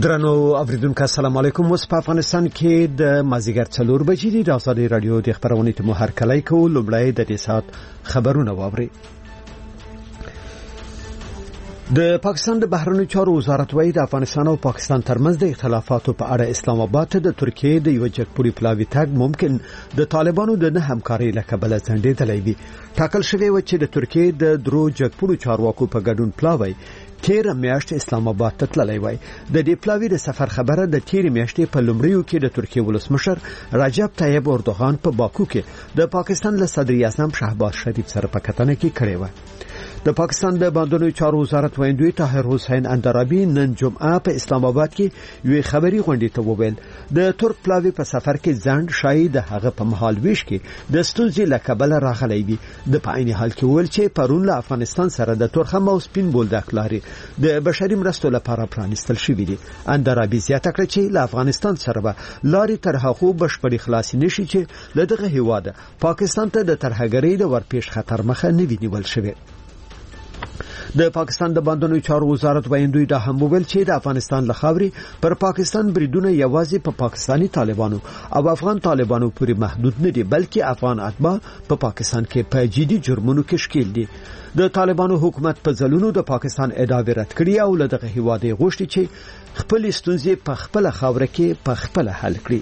درنو اوریدونکو السلام علیکم. اوس په افغانستان کې د مازیګر 4 بجې د آزادۍ رادیو د خبرونې ته مو هرکلی کوو. لومړی د دې سات خبرونه واوري. د پاکستان د بهرنیو چارو وزارت وايي د افغانستان او پاکستان ترمنځ د اختلافاتو په اړه اسلام آباد ته د ترکیې د یو جګپوري پلاوي تګ ممکن د طالبانو د نه همکارۍ له کبله ځنډېدلی وي. ټاکل شوی و چې د ترکیې د درو جګپورو چارواکو په ګډون پلاوی تیر میاشت اسلام آباد ته تللی وای. د دې پلاوی د سفر خبره د تیر میاشتې په لومړیو کې د ترکیې ولسمشر رجب طیب اردوغان په باکو کې د پاکستان له صدر اعظم شهباز شریف سره په کتنه کې کړې و. د پاکستان د بهرنیو چارو وزارت ویندوی طاهر حسین اندرابی نن جمعه په اسلام آباد کې یو خبري غونډه ته وویل د ترک پلاوی په سفر کې ځند شاید د هغه په محل ویش کې د ستونزې لکبل راغلی وي. د په عین حال کې ویل چې پرون له افغانستان سره د تورخم او سپین بولدک لارې د بشري مرستو لپاره پرانیستل شوې دي. اندرابی زیاته کړه چې له افغانستان سره به لارې تر هغه بشپړي خلاص نشي چې له دغه هیواده پاکستان ته د ترهګرۍ د ورپېښ خطر مخه نه وي نیول شوی. د پاکستان د بهرنیو چارو وزارت ویندوی دا هم ویل چې د افغانستان لخوا پر پاکستان بریدونه یوازې په پاکستانی طالبانو او افغان طالبانو پورې محدود نه دي بلکې افغان اتباع په پاکستان کې په جدي جرمونو کې ښکیل دي. د طالبانو حکومت په ځلونو د پاکستان ادعاوې رد کړې او له دغه هیواده غوښتي چې خپل ستونزې په خپل خاوره کې په خپل حل کړي.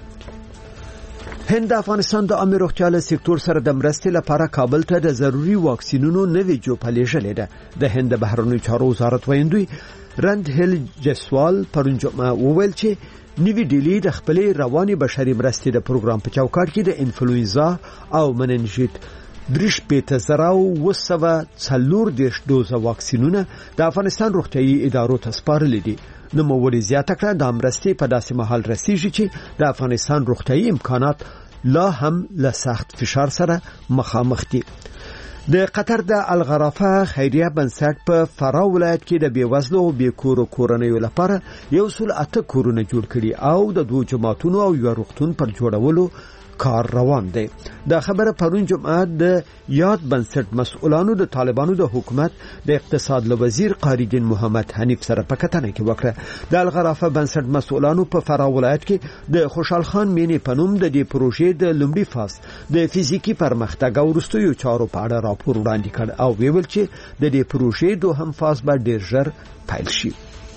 هند افغانستان د امیر روغتیا سکتور سره د مرستې لپاره کابل ته د ضروري واکسینونو نوې جوپه لیږلې ده. د هند د بهرنیو چارو وزارت ویندوی رند هیل جسوال پرون جمعه وویل چې نوې ډیلی د خپلې رواني بشري مرستې د پروګرام په چوکاټ کې د انفلوئنزا او مننجیت 3,240 دوزه واکسینونه د افغانستان روغتيایي ادارو ته سپارل دي. نو موري زیاته کړه د مرستې په داسې محل رسیږي چې د افغانستان روغتيایي امکانات لا هم له سخت فشار سره مخامخ دي. د قطر د الغرافه خیریه بنسټ په فرا ولایت کې د بیوزلو او بیکورو کورنیو لپاره 108 کورونه جوړ کړي او د 2 جماعتونو او یو روغتون پر جوړولو کار روان دی. دا خبره پرون جمعه د یاد بنسټ مسؤلانو د طالبانو د حکومت د اقتصاد له وزیر قاریدین محمد حنیف سره په کتنه کې وکړه. د الغرافه بنسټ مسؤلانو په فرا ولایت کې د خوشحال خان مینې پنوم د دې پروژې د لومړي فاز د فزیکی پرمختګ او وروستیو چارو په اړه راپور وړاندې کړ او ویل چې د دې پروژې دوهم فاز به ډیر ژر پیل شي.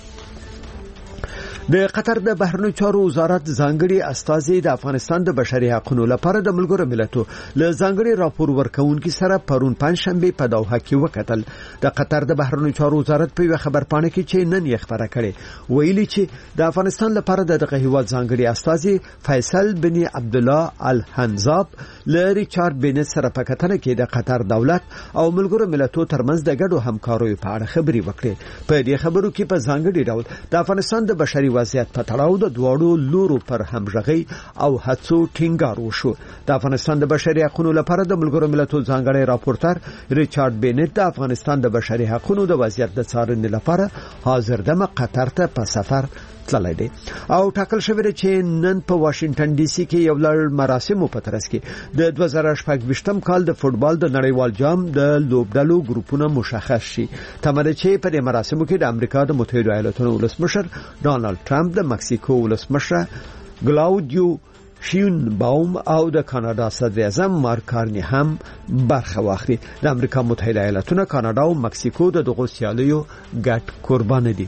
د قطر د بهرنیو چارو وزارت ځانګړي استازي د افغانستان د بشري حقوقو لپاره د ملګرو ملتونو له ځانګړي راپور ورکونکو سره پرون پنځشنبه په دوحه کې وکتل. د قطر د بهرنیو چارو وزارت په یو خبرپاڼه کې چې نن یې خبره کړې ویلي چې د افغانستان لپاره دغه هیواد ځانګړي استازي فیصل بن عبد الله الحنزاب له ریچارډ بینټ سره په کتنه کې د قطر دولت او ملګرو ملتونو ترمنځ د ګډو همکاریو په اړه خبري وکړي. په دې خبرو کې په ځانګړي ډول د افغانستان د بشري وضعیت په تړاو د دوړو لورو پر همغږي او هڅو ټینګار وشو. د افغانستان د بشري حقوقو لپاره د ملګرو ملتونو ځانګړي راپورټر ریچارډ بینټ د افغانستان د بشري حقوقو د وضعیت د څارنې لپاره حاضر دمه قطر ته په سفر تللی دی او ټاکل شوی دی چې نن په واشنگټن ډي سي کې یو لړ مراسمو په ترڅ کې د 2018 کال د فوټبال د نړیوال جام د لوبډلو ګروپونه مشخص شي. تمره چې په دې مراسمو کې د امریکا د متحده ایالاتونو ولسمشر ډانلډ ټرمپ، د مکسیکو ولسمشر کلاودیو شینباوم او د کاناډا صدر اعظم مارک کارنی هم برخه واخلي. د امریکا متحده ایالاتونو، کاناډا او مکسیکو د دغو سیالیو ګډ قربان دي.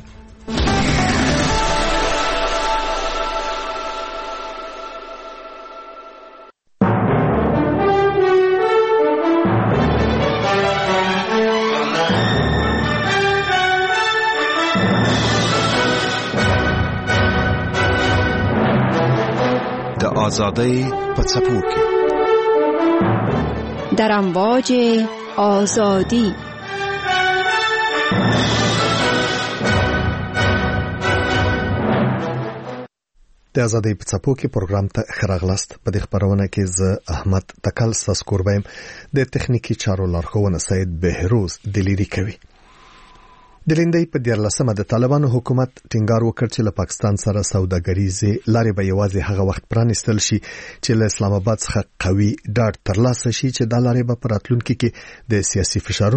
آزادی په څپو کې در امواج آزادی. د آزادی په څپو کې پروګرام ته خراغلاست. په دې خبرونه کې زه احمد تکل ساسکوربایم د تخنیکی چارو لارښوونه سید بهروز دلیری کوي. د لیندۍ په 14مه د طالبانو حکومت ټینګار وکړ چې له پاکستان سره سوداګریزه لارې به یوازې هغه وخت پرانیستل شي چې له اسلام آباد څخه قوي ډاډ ترلاسه شي چې د لارې به پراتلونکو کې د سیاسي فشارونو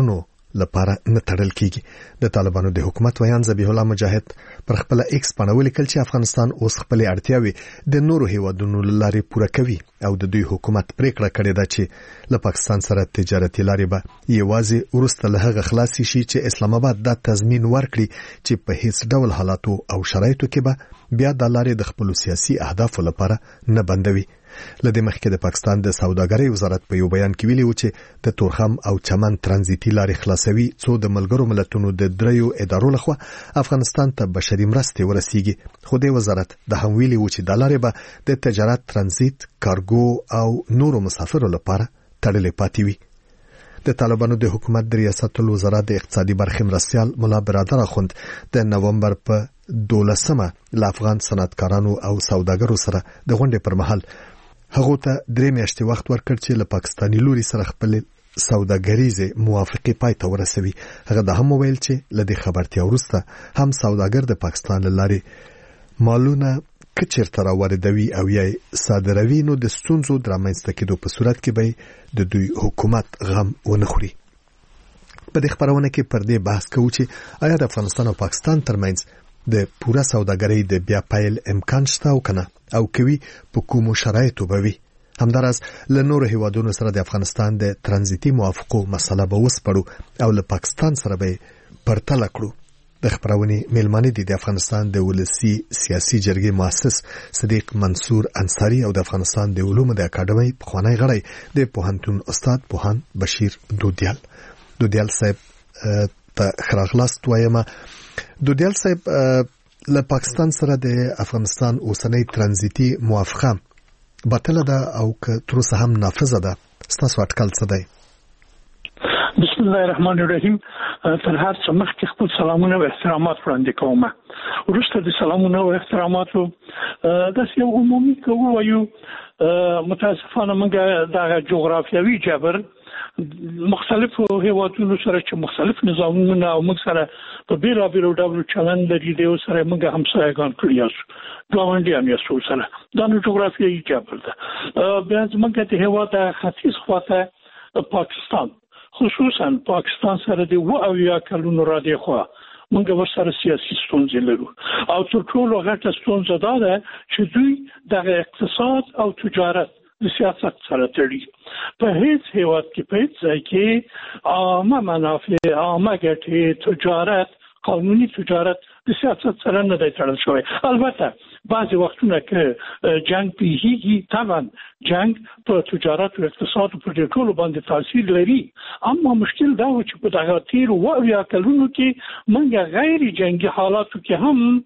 لپاره نه تړل کیږي. د طالبانو د حکومت ویان ذبیح الله مجاهد پر خپل ایکس باندې ولیکل چې افغانستان اوس خپل اړتیاوي د نورو هیوادونو لارې پوره کوي او د دوی حکومت پریکړه کړې ده چې له پاکستان سره تجارتي لارې به یوازې ورسته له هغه خلاص شي چې اسلام آباد دا تضمین ورکړي چې په هیڅ ډول حالاتو او شرایطو کې به بیا د لارې د خپل سیاسي اهدافو لپاره نه بندوي. لدې مخکې د پاکستان د سوداګرۍ وزارت په یو بیان کې ویلي و چې د تورخم او چمن ترانزیتي لارې خلاصوي څو د ملګرو ملتونو د دریو ادارو لخوا افغانستان ته بشري مرستې ورسیږي. خو د وزارت د هم ویلي و چې د لارې به د تجارت ترانزیت کارګو او نورو مسافرو لپاره تړلې پاتې وي. د طالبانو د حکومت د ریاست الوزرا د اقتصادي برخې مرستیال مولا برادر اخوند د نومبر په 12مه له افغان صنعتکارانو او سوداګرو سره د غونډې پر مهال هغه ته 3 میاشتې وخت ورکړ چې له پاکستاني لوري سره خپل سوداګریزه موافقه پای ته ورسوي. هغه د هم ویل چې لدې خبرتیا وروسته هم سوداګر د پاکستان لاري مالونه کچرته را واردوي او یا صادروي نو د ستونزو درامنځته کېدو په صورت کې به د دوی حکومت غم ونخوري. په دې خبرونه کې پر دې بحث کوو چې آیا د افغانستان او پاکستان ترمنځ د پوره سوداګرۍ د بیا پیل امکان شته او کنه او کوي په کومو شرایطو به وي. همدارس له نورو هیوادونو سره د افغانستان د ترانزیتي موافقو مسله به وسپړو او له پاکستان سره به پرتله کړو. د خبرونې میلمانه دي د افغانستان د ولسی سیاسي جرګې مؤسس صدیق منصور انصاری او د افغانستان د علومو د اکاډمۍ پخوانی غړی د پوهنتون استاد پوهان بشیر دودیال صاحب ته خراغلاست وایم. دودیال صاحب له پاکستان سره د افغانستان اوسنۍ ترانزیتي موافقه باطله ده او که تر اوسه هم نافذه ده، ستاسو اټکل څه دی؟ بسم الله الرحمن الرحیم. تر هر څه مخکې خپل سلامونه او احترامات وړاندې کوم. وروسته د سلامونه او احتراماتو د یو عمومي کوو متاسفانه موږ د جغرافیوي جبر مختلفو هیوادونو سره چې مختلف نظامونه او موږ سره په بیلابیلو ډول چلند لري د سره موږ همسایگان کړی یو ګاونډیان یو سره دا نو جغرافیوي جبر ده. بیا موږ د هیواد ختیځ خواته پاکستان خصوصا پاکستان سره د 20 کلونو را دی خو موږ ورسره سیاسي ستونزې لرو او تر ټولو غټه ستونزه دا ده چې دوی د اقتصاد او تجارت د سیاست سره تړي. په هیڅ هیواد کې په هیڅ ځای کې عامه منافع، عامه ګټې، تجارت، قانوني تجارت د سیاست سره نه دی تړل شوی. البته بعضی وختونه که جنگ پیږي طبعا جنگ په تجارت او اقتصاد په ټولو باندې تاثیر لري، اما مشکل دا و چې په دغه تیر 20 کلونو کې موږ غیر جنگي حالاتو کې هم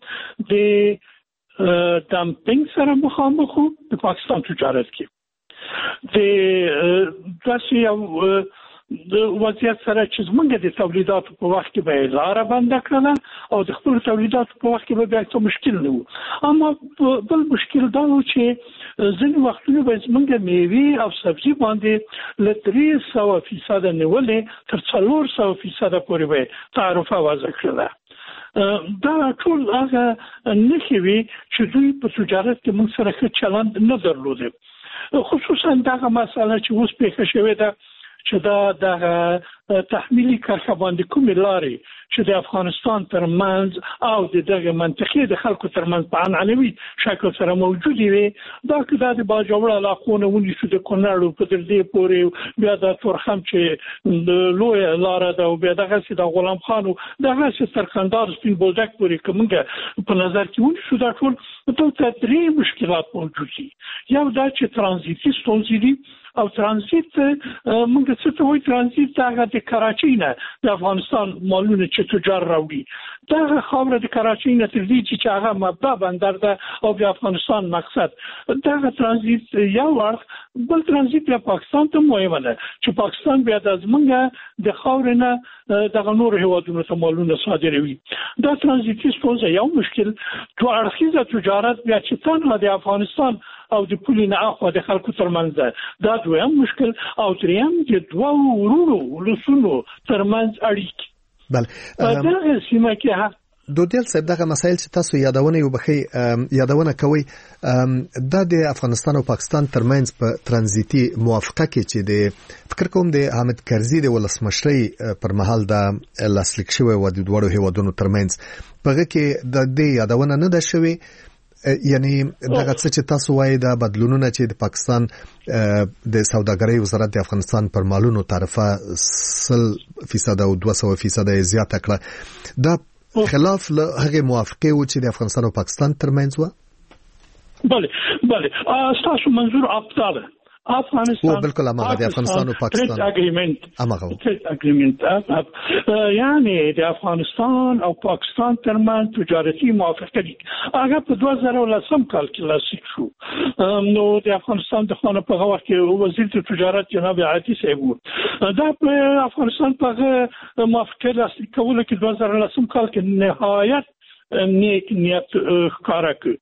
د دمپینګ سره مخامخ وو. د پاکستان تجارت کې د داسې یو د وضعیت سره چې زمونږ د تولیداتو په وخت کې به لاره بنده کړله او د خپل تولیداتو په وخت کې به بیا څه مشکل نه وو. اما بل مشکل دا و چې ځینې وختونه به زمونږ میوې او سبزي باندې له 300% نیولې تر 400% پورې به تعرفه وضع کړله. دا ټول هغه نښې وي چې دوی په تجارت کې موږ سره ښه چلند نه درلوده. خصوصا دغه مسله چې اوس پیښه شوې ده چې دا د تحمیلي کرښه باندې کومې لارې چې د افغانستان ترمنځ او دغه منطقې د خلکو ترمنځ په عنعنوي شکل سره موجودې وي، دا که د باجوړ علاقو نه ونیسو د کونړ په دې پورې بیا د تورخم چې د لوی لاره ده او بیا دغسې د غلام خان او دغسې سرخندار سپین بولدک پورې که موږ په نظر کې ونیسو دا ټول دلته 3 مشکلات موجود دي. یو دا چې ترانزیتي ستونزې دي او ترانزیت موږ څه ته وایو؟ ترانزیت هغه د کراچۍ نه د افغانستان مالونه چې تجار راوړي، دغه خاوره د کراچۍ نه تر دې چې هغه مبدا بندر ده او د افغانستان مقصد دغه ترانزیت یو اړخ. بل ترانزیت د پاکستان ته مهمه ده چې پاکستان بیا د زمونږ د خاورې نه دغه نور هیوادونو ته مالونه صادروي. دا ترانزیتي ستونزه یو مشکل. تو اړخیزه تجارت بیا چې تنها د افغانستان او د پولي نه اخوا د خلکو ترمنځ ده، دا دویم مشکل. او دریم د دوه ورونو ولسونو ترمنځ اړیکې. بله دغه سیمه کې دودیل صاحب دغه مسایل چې تاسو یادونه کوي د افغانستان او پاکستان ترمنځ په ترانزیتي موافقه کې چې د فکر کوم د حامد کرزي د ولسمشرۍ پر مهال د لاسلیک شوی و د دوړو هیوادونو ترمنځ په کې د دې یادونه نه ده شوی یعنی دغه څه چې تاسو وایي د بدلونونه چې د پاکستان د سوداګرۍ وزارت د افغانستان پر مالونو تعرفه 100% او 200% زیاته کړه دا خلاف له هغه موافقه و چې د افغانستان او پاکستان ترمنځ و. بله تاسو منظور افغانستان بالکل امغه د افغانستان او پاکستان اګریمنت یعنی د افغانستان او پاکستان ترمن تجارتي موافقه دي هغه په 2010 کال کې لاسلیک شو. نو د افغانستان د خانه په وخت کې وزیر تجارت جناب عاطی صاحب دا په افغانستان په موافقه لاسلیک کول کې 2010 کال کې نهایت نیک نیت ښکارا کړ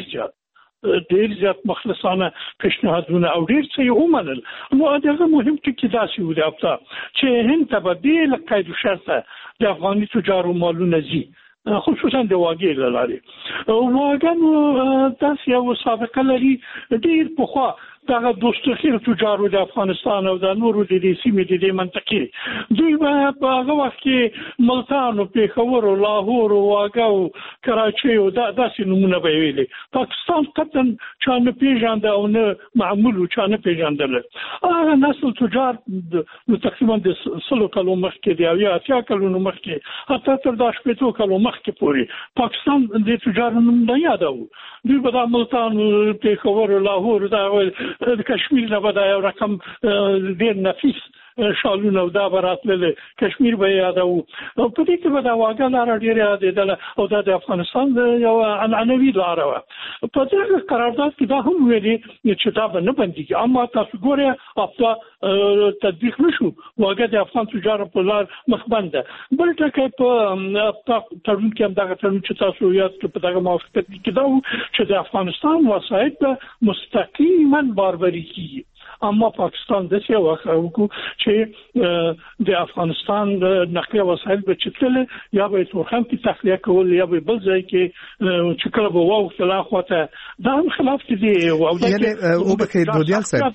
ډیر زیات مخلصانه پیشنهادونه او ډیر څه ومنل. نو دغه مهم ټکی داسې و چې هند ته به بل قید شرطه د افغاني تجارو مالونه زی خصوصا د واګې لاري واګانو تاسو یو سابقه لري ډیر پخوا دغه دوستخیر تجارو د افغانستان او د نورو د سیمې د منطقې دوی په هغه وخت کې ملتان او پیښور او لاهور او واګه او کراچي او داسې نمونه به ویلي. پاکستان قطن چانه پیژاند او نه معمول چانه پیژاندل. هغه نسل تجار تقریبا د 100 کلو مخکې دی او یا 80 کلو مخکې حتی تر 10 کلو مخکې پورې پاکستان د تجارو نه یادو. دوی په ملتان پیښور او لاهور د کشمیر نه بده یو رقم ډیر نفیس شالونه او دا براتله کشمیر به یادو په دې کې به دا واګه لار ډیر یادېدل او دا د افغانستان یو عنعنوي لار و. په دې قرارداد کې دا هم ویلي چې دا به نه بنديږي اما تاسو ګوره افتا تطبیق نشو واګه د افغان تجارت په لار مخبنده. بل ټکي په تړون کې هم دا تړون چې تاسو یاد کې په دغه موافقت کې دا چې د افغانستان وسایل مستقیما باربري کیږي اما پاکستان د څه وخت چې د افغانستان د نقلیه وسایل به چتل یا به تورخم کې تخلیه کول یا به بل ځای کې چې کله به واو خلاف دا هم خلاف دي او یعنی او به کې دودیال صاحب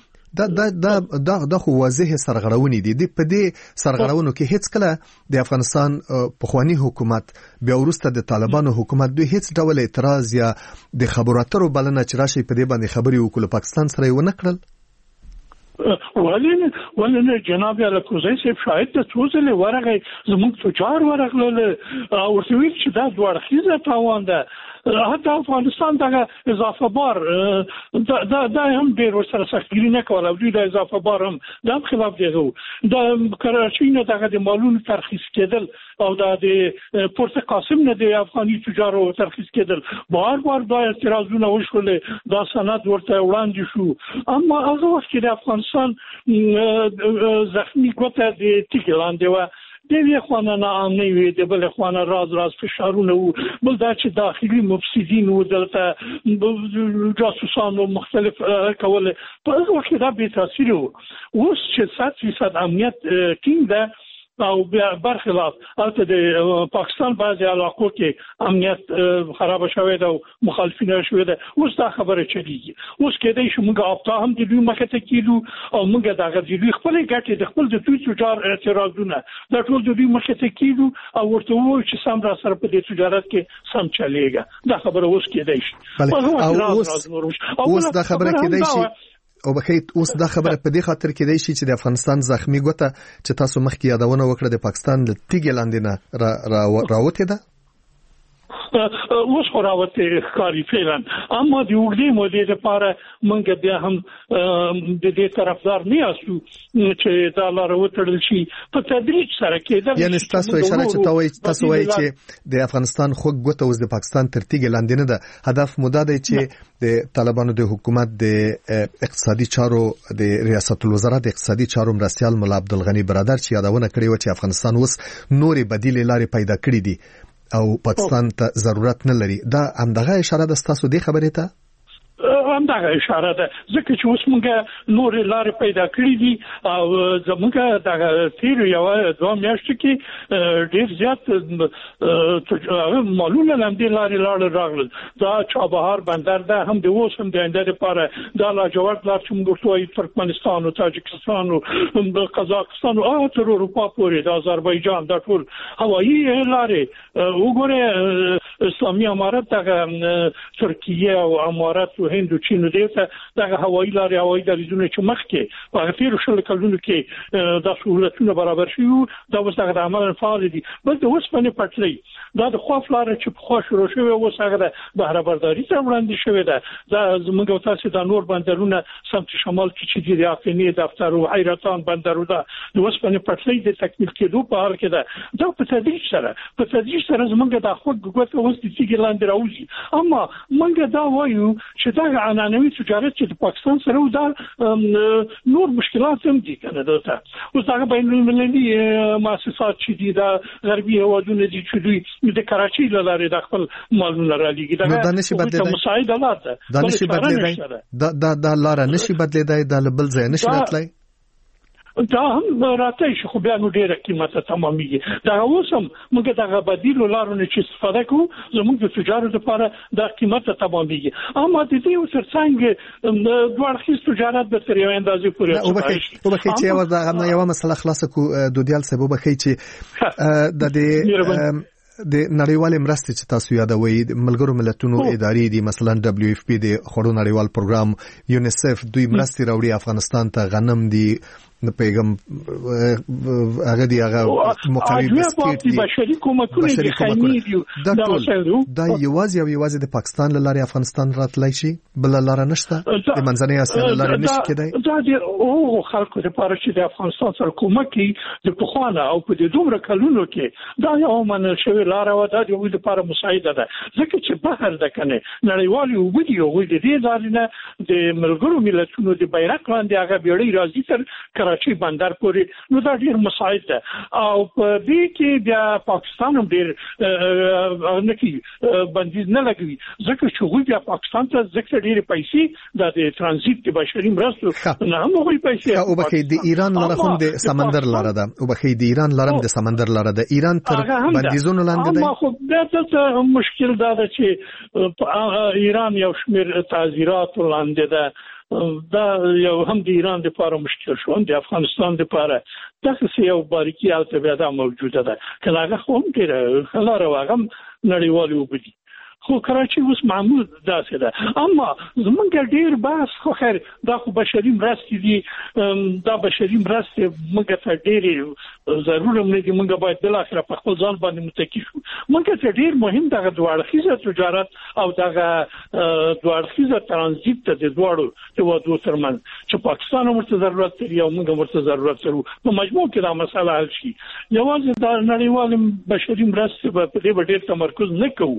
دا خو واضح سرغړونې دي په دې سرغړونو کې هیڅ کله د افغانستان پخوانی حکومت بیا وروسته د طالبانو حکومت دوی هیڅ ډول اعتراض یا د خبرو اترو بلنه چې راشي په دې باندې خبري وکړي پاکستان سره یې ونه کړل. ولنه جناب الکوزی صاحب شاید د توزله ورغه زموږ تجار ورغله او څوک چې دا دوه خيزه تاوان ده حتی افغانستان دغه اضافه بار دا هم ډیر سره سختګری نه کوله دوی د اضافه بار هم د خلاف دیغه د کراچۍ نه دغه د مالونو ترخیص کېدل او د پورت قاسم نه د افغاني تجارو ترخیص کېدل بار دا اعتراضونه وشول دا سند ورته وړاندې شو اما هغه وخت کې د افغانستان زخمی کوته د تیګلاندې و د یو خوانه نه امني وي د بل خوانه راز فشارونه وو بل دا چې داخلي مفسدين وو دلته جاسوسانو مختلف کول په هغه وخت دا به تاثیر وو اوس چې 100% امنیت ټینګ ده او برخلاف البته د پاکستان بعضي علاقو کې امنیت خراب شوی دی او مخالفین شوی دی اوس دا خبره چلیږي اوس کېدای شي موږ اپتا هم د دوی مخه ته کیدو او موږ دغه د دوی خپل ګټې د خپل د دوی تجار اعتراضونه دا ټول د دوی مخه ته کیدو او ورته وایي چې سم را سره په دې تجارت کې سم چلیږي دا خبره اوس کېدای شي اوس دا خبره کېدای شي او بخیت اوس دا خبره په دې خاطر کې دی چې د افغانستان زخمی ګوته چې تاسو مخکې یادونه وکړه د پاکستان د تیګ لاندې نه راوته ده اوس راوته ښکاری فعلا اما د وګړي مودې لپاره مونږ بیا هم د دې طرفدار نه یاسو چې دا لار وتړل شي په تدریج سره کېدل یعنی تاسو اشاره چې تاسو وایي چې د افغانستان خو ګوته اوس د پاکستان تر تیګ لاندې نه ده هدف موده دی چې د طالبانو د حکومت د اقتصادي چارو د ریاست الوزرا د اقتصادي چارو مرستيال مولا عبدالغنی برادر چې یادونه کړې و چې افغانستان اوس نورې بدیل لارې پیدا کړې دي او پاکستان ته ضرورت نه لري دا همدغه اشاره د تاسو د خبرې ته هم دا اشاره ده ځکه چې اوس موږ نور لارې پیدا کړې دي او زموږ د تیر یو 2 میاشتې کې ډیر زیات مالونه لمدې لارې راغلل دا چابهار بندر ده هم د اوس هم د انده لپاره دا لاجورد لار چې موږ توای ترکمنستان او تاجکستان او قزاقستان او تر اروپا پورې د آذربایجان د ټول هوایي لارې وګوره اسلامي امارات دغه ترکیه او امارات او هند او چین دغه هوایي لارې هوایي دریزونه چې مخکې په تیر شل کلونو کې د سہولتونو برابر شوه دا اوس دغه عمل فعال دي بل د اوسپنې پټلۍ دا د خوف لارې چې په خوا شروع شوه اوس هغه د بهره برداري ته وړاندې شوه دا زموږ تاسو د نور بندرونه سمت شمال کې چې د افغاني دفتر او حیرتان بندرو دا د اوسپنې پټلۍ د تکمیل کېدو په حال کې ده دا په تدریج سره زموږ د خود ګوت اوس د سیګلاند راوځي اما موږ دا وایو چې دا عنعنوي تجارت چې د پاکستان سره دا نور مشکلات هم دي کنه دا اوس هغه بین المللي مؤسسات چې دي دا غربي هوادونه دي چې دوی د کراچۍ لارې د خپل مالونه را لېږي دا نشي بدلېدای مساعده لاره دا نشي بدلېدای دا لاره نشي بدلېدای دا بل ځای نشي راتلای دا هم راته شي خو بیا نو ډیره قیمته تمامېږي دا اوسم موږ دغه بدیل لارونه چې استفاده کوو زموږ د تجارت لپاره دا قیمته تمامېږي اما د دې ترڅنګ دوه اړخیز تجارت به تر یو اندازې پورې او بخې چې یو مسله خلاص کو دودیال سبب بخې چې د دې د نړیوال مرستې چې تاسو یادوي ملګرو ملتونو ادارې دي مثلا WFP د خړو نړیوال پروګرام یونیسف دوی مرستې راوړي افغانستان ته غنم دي نه پیغام هغه دی هغه مقرری بسکټ دي بشري کومکونه دي خیمه دي دا یوازې د پاکستان لاره افغانستان راتلای شي بل لاره نشته د منځنۍ اسیا لاره نشي کېدای دا د خلکو لپاره چې د افغانستان سره کومک د پخوانه او په دې دومره کلونو کې دا یو منل شوی لاره و دا د یو لپاره مساعده ده ځکه چې بهر د کنه نړیوال یو ویډیو د دې لارې نه د ملګرو ملتونو د بیرغ لاندې هغه بیړۍ راځي تر کراچۍ بندر پورې نو دا ډیر مساعد ده او په دې کې بیا پاکستان هم ډیر نکي بندیز نه لګوي ځکه چې وی بیا پاکستان ته ځکه ډیر پیسې د ترانزیت د بشري مرستو نه هم وی پیسې او بخې د ایران لاره هم د سمندر لاره ده او بخې د ایران لاره د سمندر لاره ده ایران تر بندیزونو لاندې ده اما خو دا مشکل دا ده چې ایران یو شمیر تعزیرات لاندې ده دا یو هم د ایران لپاره مشکل شو هم د افغانستان لپاره دغه یو باریکی البته موجوده ده کله هغه هم ډیره خلاره واغم نړیوال وبدي خو کراچۍ اوس معمول داسې ده اما زمونږ ډیر بحث خو خیر دا خو بشري مرستې دي دا بشري مرستې موږ ته ډېرې ضروري نه دي موږ باید بل اخر په خپل ځان باندې متکی شو موږ ته ډیر مهم دغه دوه اړخیزه تجارت او دغه دوه اړخیزه ترانزیت ته د دوړو د وادو ترمن چې پاکستان ورته ضرورت لري او موږ ورته ضرورت لرو په مجموع کې دا مسله حل شي یوازې د نړیوال بشري مرستې په دې ډېر تمرکز نه کوو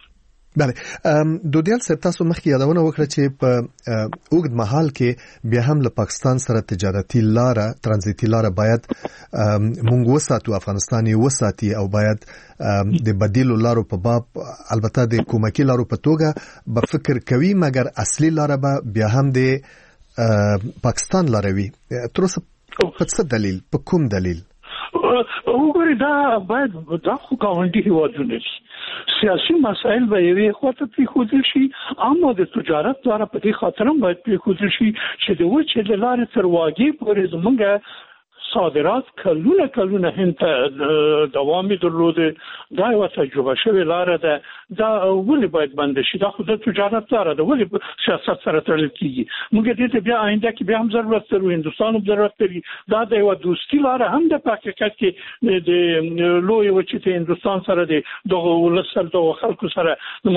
بله دودیال صاحب تاسو مخکې یادونه وکړه چې په اوږد مهال کې بیا هم له پاکستان سره تجارتي لاره ترانزیتي لاره باید مونږ وساتو افغانستان یې وساتي او باید د بدیلو لارو په باب البته د کومکی لارو په توګه به فکر کوي مګر اصلي لاره به بیا هم د پاکستان لاره وي تر اوسه په څه دلیل په کوم دلیل وګورئ دا باید دا خو ګاونډي هیوادونه دي سیاسي مسائل به یوې خواته پریښودل شي اما د تجارت لپاره په دې خاطر هم باید پریښودل شي چې د وچې د لارې تر واګې پورې زموږ صادرات کلونه هند ته دوام درلوده دا یو تجربه شوی لاره ده دا ولې باید بند شي دا خو د تجارت لاره ده ولې سیاست سره تړل کیږي موږ دې ته بیا آینده کې بیا هم ضرورت لرو هندستان هم ضرورت لري دا د یو دوستي لاره هم د حقیقت کې د لوی وچې ته هندستان سره د ولسل د خلکو سره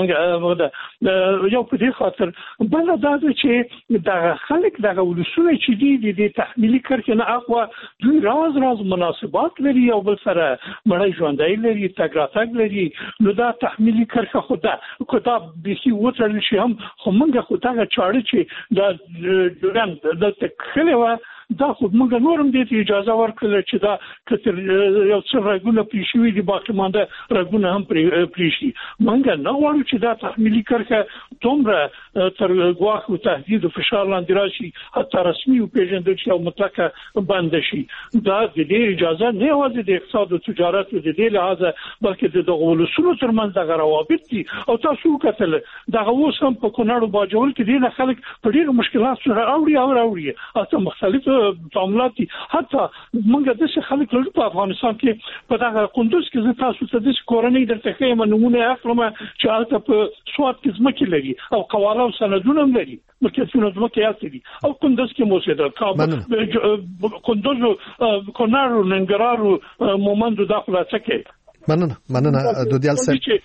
موږ یو په دې خاطر بل دا چې د خلک د ولسونه چې دي د تحمیلي کرښه نه اقوا دوی راز مناسبات لري او بل سره مړی ژوندۍ لري تګ راتګ لري نو دا تحمیلي کرښه خدا به وترل شي هم خو موږ خو دا چاړه چې دا جوړن د تکخله دا خو موږ نورم دې اجازه ورکړه چې دا کتر یو څه رګونه پریشي دي باقي مانده رګونه هم پریشي موږ نه غواړو چې دا تحمیلي کرښه دومره تر ګواښ او تهدید او فشار لاندې راشي حتی رسمي او پیژندل شي او مطلقه بند شي دا د دې اجازه نه یوازې د اقتصاد او تجارت د دې لحاظه بلکې د دغه ولسونو ترمنځ د روابط دي او تاسو کتل دغه اوس هم په کونړ او باجوړ کې دي خلک په ډېر مشکلات سره اوري او مختلف تعاملات دي حتی موږ د څه خلک لرو په افغانستان کې په دغه قندوز کې تاسو ته د کورنۍ درته ښیم نمونه اخلم چې هلته په سواد کې ځمکې لري او قواله او سندونه هم لري ملکیتونه ځمکې یاد دي او قندوز کې موسیده کابل قندوز کونړ ننګرهار مومند داخله څخه مننه دودیال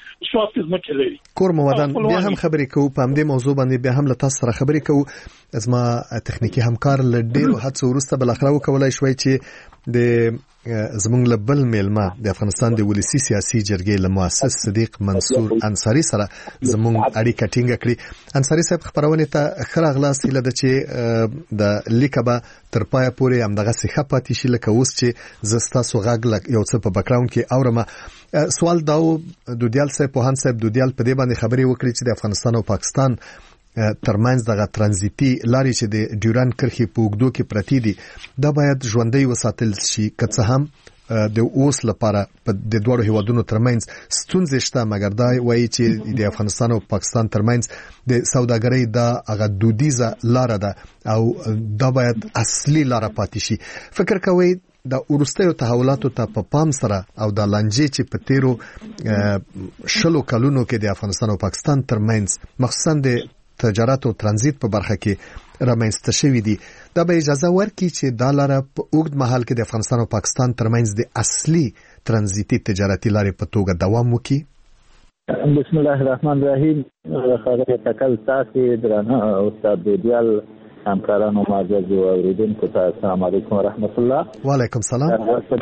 صاحب کور مودان بیا هم خبرې کوو په همدې موضوع باندې بیا هم له تاسو سره خبرې کوو زما تخنیکی همکار له ډېرو هڅو وروسته بل اخره وکولای شوی چې د زمونږ لبل میلمه د افغانستان د ولسی سیاسي جرګې له مؤسس صدیق منصور انصاری سره زمونږ اړیکه ټینګه کړې. انصاری صاحب خبرونه ته خره غلاس هله د چې د لیکبه تر پای پورې همدغه څخه پاتې شي لکه اوس چې زستا سوغاګ یو څه په بکراوند کې اورمه سوال داو دودیال صاحب په هان صاحب دودیال په دې باندې خبرې وکړي چې د افغانستان او پاکستان ترمنځ دغه ترانزیتي لارې چې د ډیوران کرښې په اوږدو کې پرتی دي دا باید ژوندۍ وساتل شي که څه هم د اوس لپاره د دوه هیوادونو ترمنځ ستونزې شته مګر دا وایي چې د افغانستان او پاکستان ترمنځ د سوداګرۍ دا هغه دودیزه لار ده او دا باید اصلي لار پاتې شي. فکر کوي د ورستیو تحولاتو ته په پام سره او د لانجې چې په تیرو شلو کلونو کې د افغانستان او پاکستان ترمنځ مخصوصا د تجارت او ترانزیت په برخه کې رامنځته شوې دي دا به اجازه ورکړي چې دا لار په اوږد مهال کې د افغانستان او پاکستان ترمنځ د اصلي ترانزیتي تجارتي لارې په توګه دوام وکړي. بسم الله الرحمن الرحیم. خبره تکل تاسو درنه استاد دودیال همکارانو معزز او اوریدونکو ته السلام علیکم و رحمت الله. وعلیکم السلام.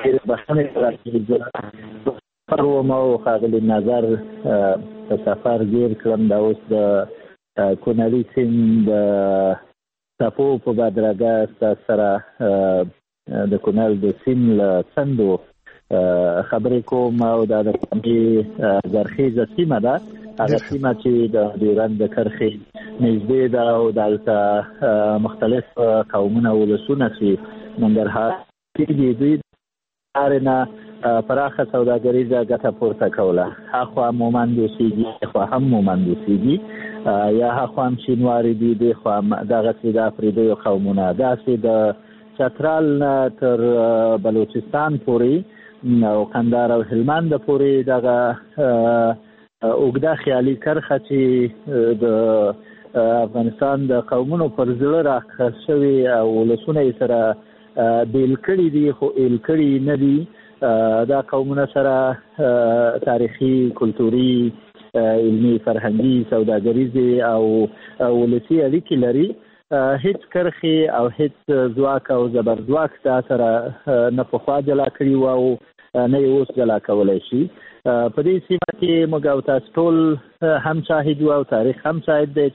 پرومو خاغلی نظر سفر گیر کړم دا اوس د کونړی سیند تپو په بدرګه سره د کونړ د سیند له څنډو خبرې کوم او دا د کمې زرخیزه سیمه ده هغه سیمه چې د ډیورند د کرښې نږدې ده او دلته مختلف قومونه ولسونه چې ننګرهار کې دوی نه پراخه سوداګریزه ګټه پورته کوله هخوا مومند اوسېږي خو هم مومند اوسېږي یا هخوا هم شینواري دي دی خو هم دغسې د افریدیو قومونه داسې د چترال نه تر بلوچستان پورې او قندهار او هلمند پورې دغه اوږده خیالي کرښه چې د افغانستان د قومونو پر زړه راښکل شوې او ولسونه یې سره بیل کړي دي خو ایل کړي نه دي دا قومونه سره تاریخي کلتوري علمي فرهنګي سوداګریزي او ولسی اړیکې لري هیڅ کرخي او هیڅ ځواک او زبرځواک سره نه په خوا جلا کړی او نه اوس جلا کولای شي په دې سیمه کې موږ او تاسو ټول هم شاهد او تاریخ هم شاهد دی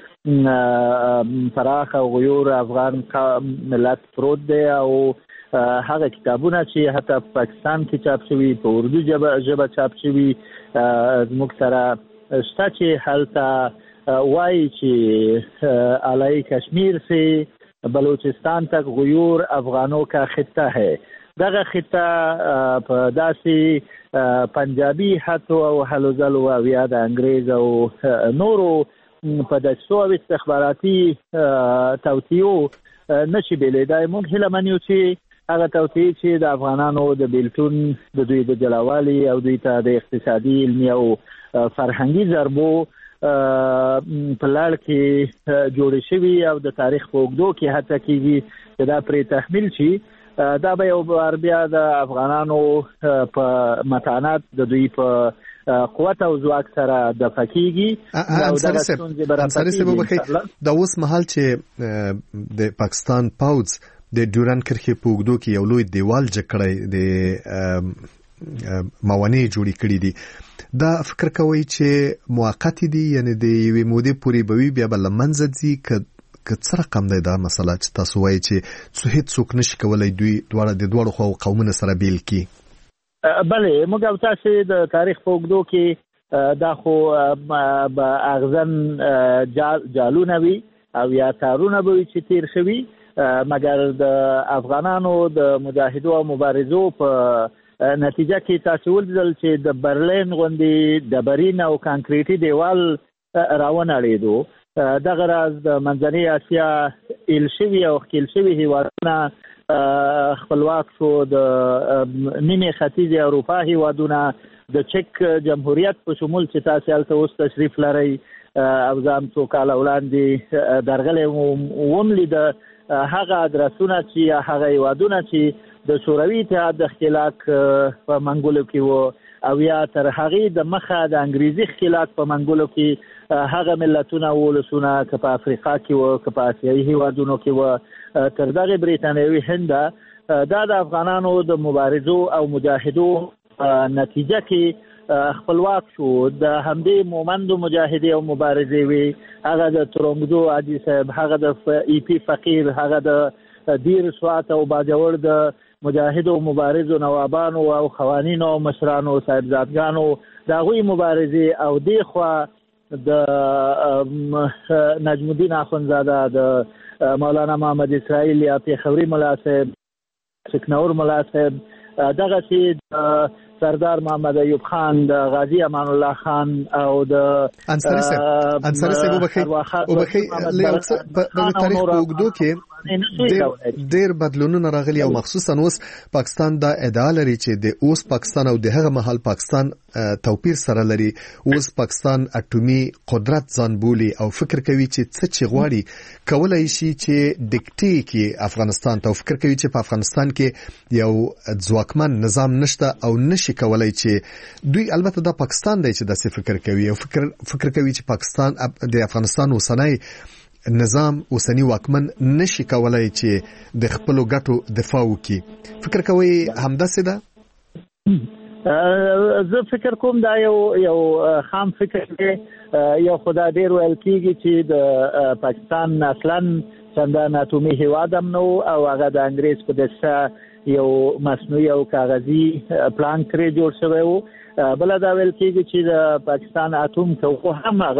چې فراخ او غیور افغان ملت پروت دی او هغه کتابونه چې حتی پاکستان کې چاپ شوي په اردو ژبه چاپ شوي زموږ سره شته چې هلته وایي چې علای کشمیر سے بلوچستان تک غیور افغانوں کا خطہ ہے دغه خطه په داسې پنجابي حتی او حلوزل او بیا د انګریز او نورو په دسو او استخباراتي توطیو نشي بیلیدای موږ هله منیو چې هغه توطیه چې د افغانانو د بیلتون د دوی د جلاوالي او دوی ته د اقتصادي علمي او فرهنګي ضربو په لړ کې جوړ شوي او د تاریخ په اوږدو کې حتی کېږي چې دا پرې تحمیل شي دا به یو بار بیا د افغانانو په متانات د دوی په قوت او ځواک سره دفع کېږي. انصاري صاحب دا اوس مهال چې د پاکستان پوځ د ډیوران کرښې په اوږدو کې یو لوی دیوال جوړ کړی د موانع جوړې کړې دي دا فکر کوي چې موقتی دي یعنی د یوې مودې پورې به وي بیا به له منځه ځي که څه رقم دی دا مسله چې تاسو وایي چې هیڅوک نشي کولی دوی دواړو خو قومونه سره بیل کی؟ بله، موږ او تاسو د تاریخ په اوږدو کې دا خو اغزن جالونه وي او یا تارونه به وي چې تیر شوي، مګر د افغانانو د مجاهدو او مبارزو په نتیجه کې تاسو ولیدل چې د برلین غوندې ډبرین او کانکریټي دیوال راونړېدو. دغه راز د منځنۍ اسیا ایل شوي او ښکېل شوي هېوادونه خپلواک شو. د نیمې ختیځې اروپا هېوادونه د چک جمهوریت په شمول چې تاسو هلته اوس تشریف لرئ او زه هم څو کاله وړاندې درغلی وم لیده، هغه ادرسونه چې هغه هېوادونه چې د شوروي اتحاد د ښکېلاک په منګولو کې وو او یا تر هغې د مخه د انګریزي ښکېلاک په منګولو کې هغه ملتونه او ولسونه که په افریقا کې وو که په اسیایي هېوادونو کې وو تر دغې برېټانوي هنده دا د افغانانو د مبارزو او مجاهدو نتیجه کې خپلواک شو. د همدې مومندو مجاهدې او مبارزې وي، هغه د ترنګدو حاجي صاحب، هغه د ای پی فقیر، هغه د دیر سوات او باجوړ د مجاهدو مبارزو نوابانو او خوانینو او مشرانو صاحبزادګانو د هغوی مبارزې او دې خوا د نجم الدین اخندزاده، د مولانا محمد اسرائیل یا پېښوري ملا صاحب، سکنور ملا صاحب، دغه چې د سردار محمد ایوب خان، د غازی امان الله خان او د انصاری صاحب وبخي له تاریخ په اوږدو کې ډېر بدلونونه راغلي او مخصوصا اوس پاکستان دا ادعا لري چې د اوس پاکستان او د هغه مهال پاکستان توپیر سره لري. اوس پاکستان اټومي قدرت ځان بولي او فکر کوي چې څه چې غواړي کولای شي چې ډیکټي کې افغانستان ته، فکر کوي چې په افغانستان کې یو ځواکمن نظام نشته او نشي کولای چې دوی، البته دا پاکستان دی چې داسې فکر کوي او فکر کوي چې پاکستان د افغانستان اوسنی نظام، اوسنی واکمن نشي کولای چې د خپلو ګټو دفاع وکړي. فکر کوي همداسې ده؟ زه فکر کوم دا یو خام فکر دی. یو خدا ډېر ویل کېږي چې د پاکستان اصلا چندان اټومي هېواد هم نه و او هغه د انګریز په دسیسه یو مصنوعي او کاغذي پلان ترې جوړ شوی و. بله دا ویل کېږي چې د پاکستان اټوم که هم هغه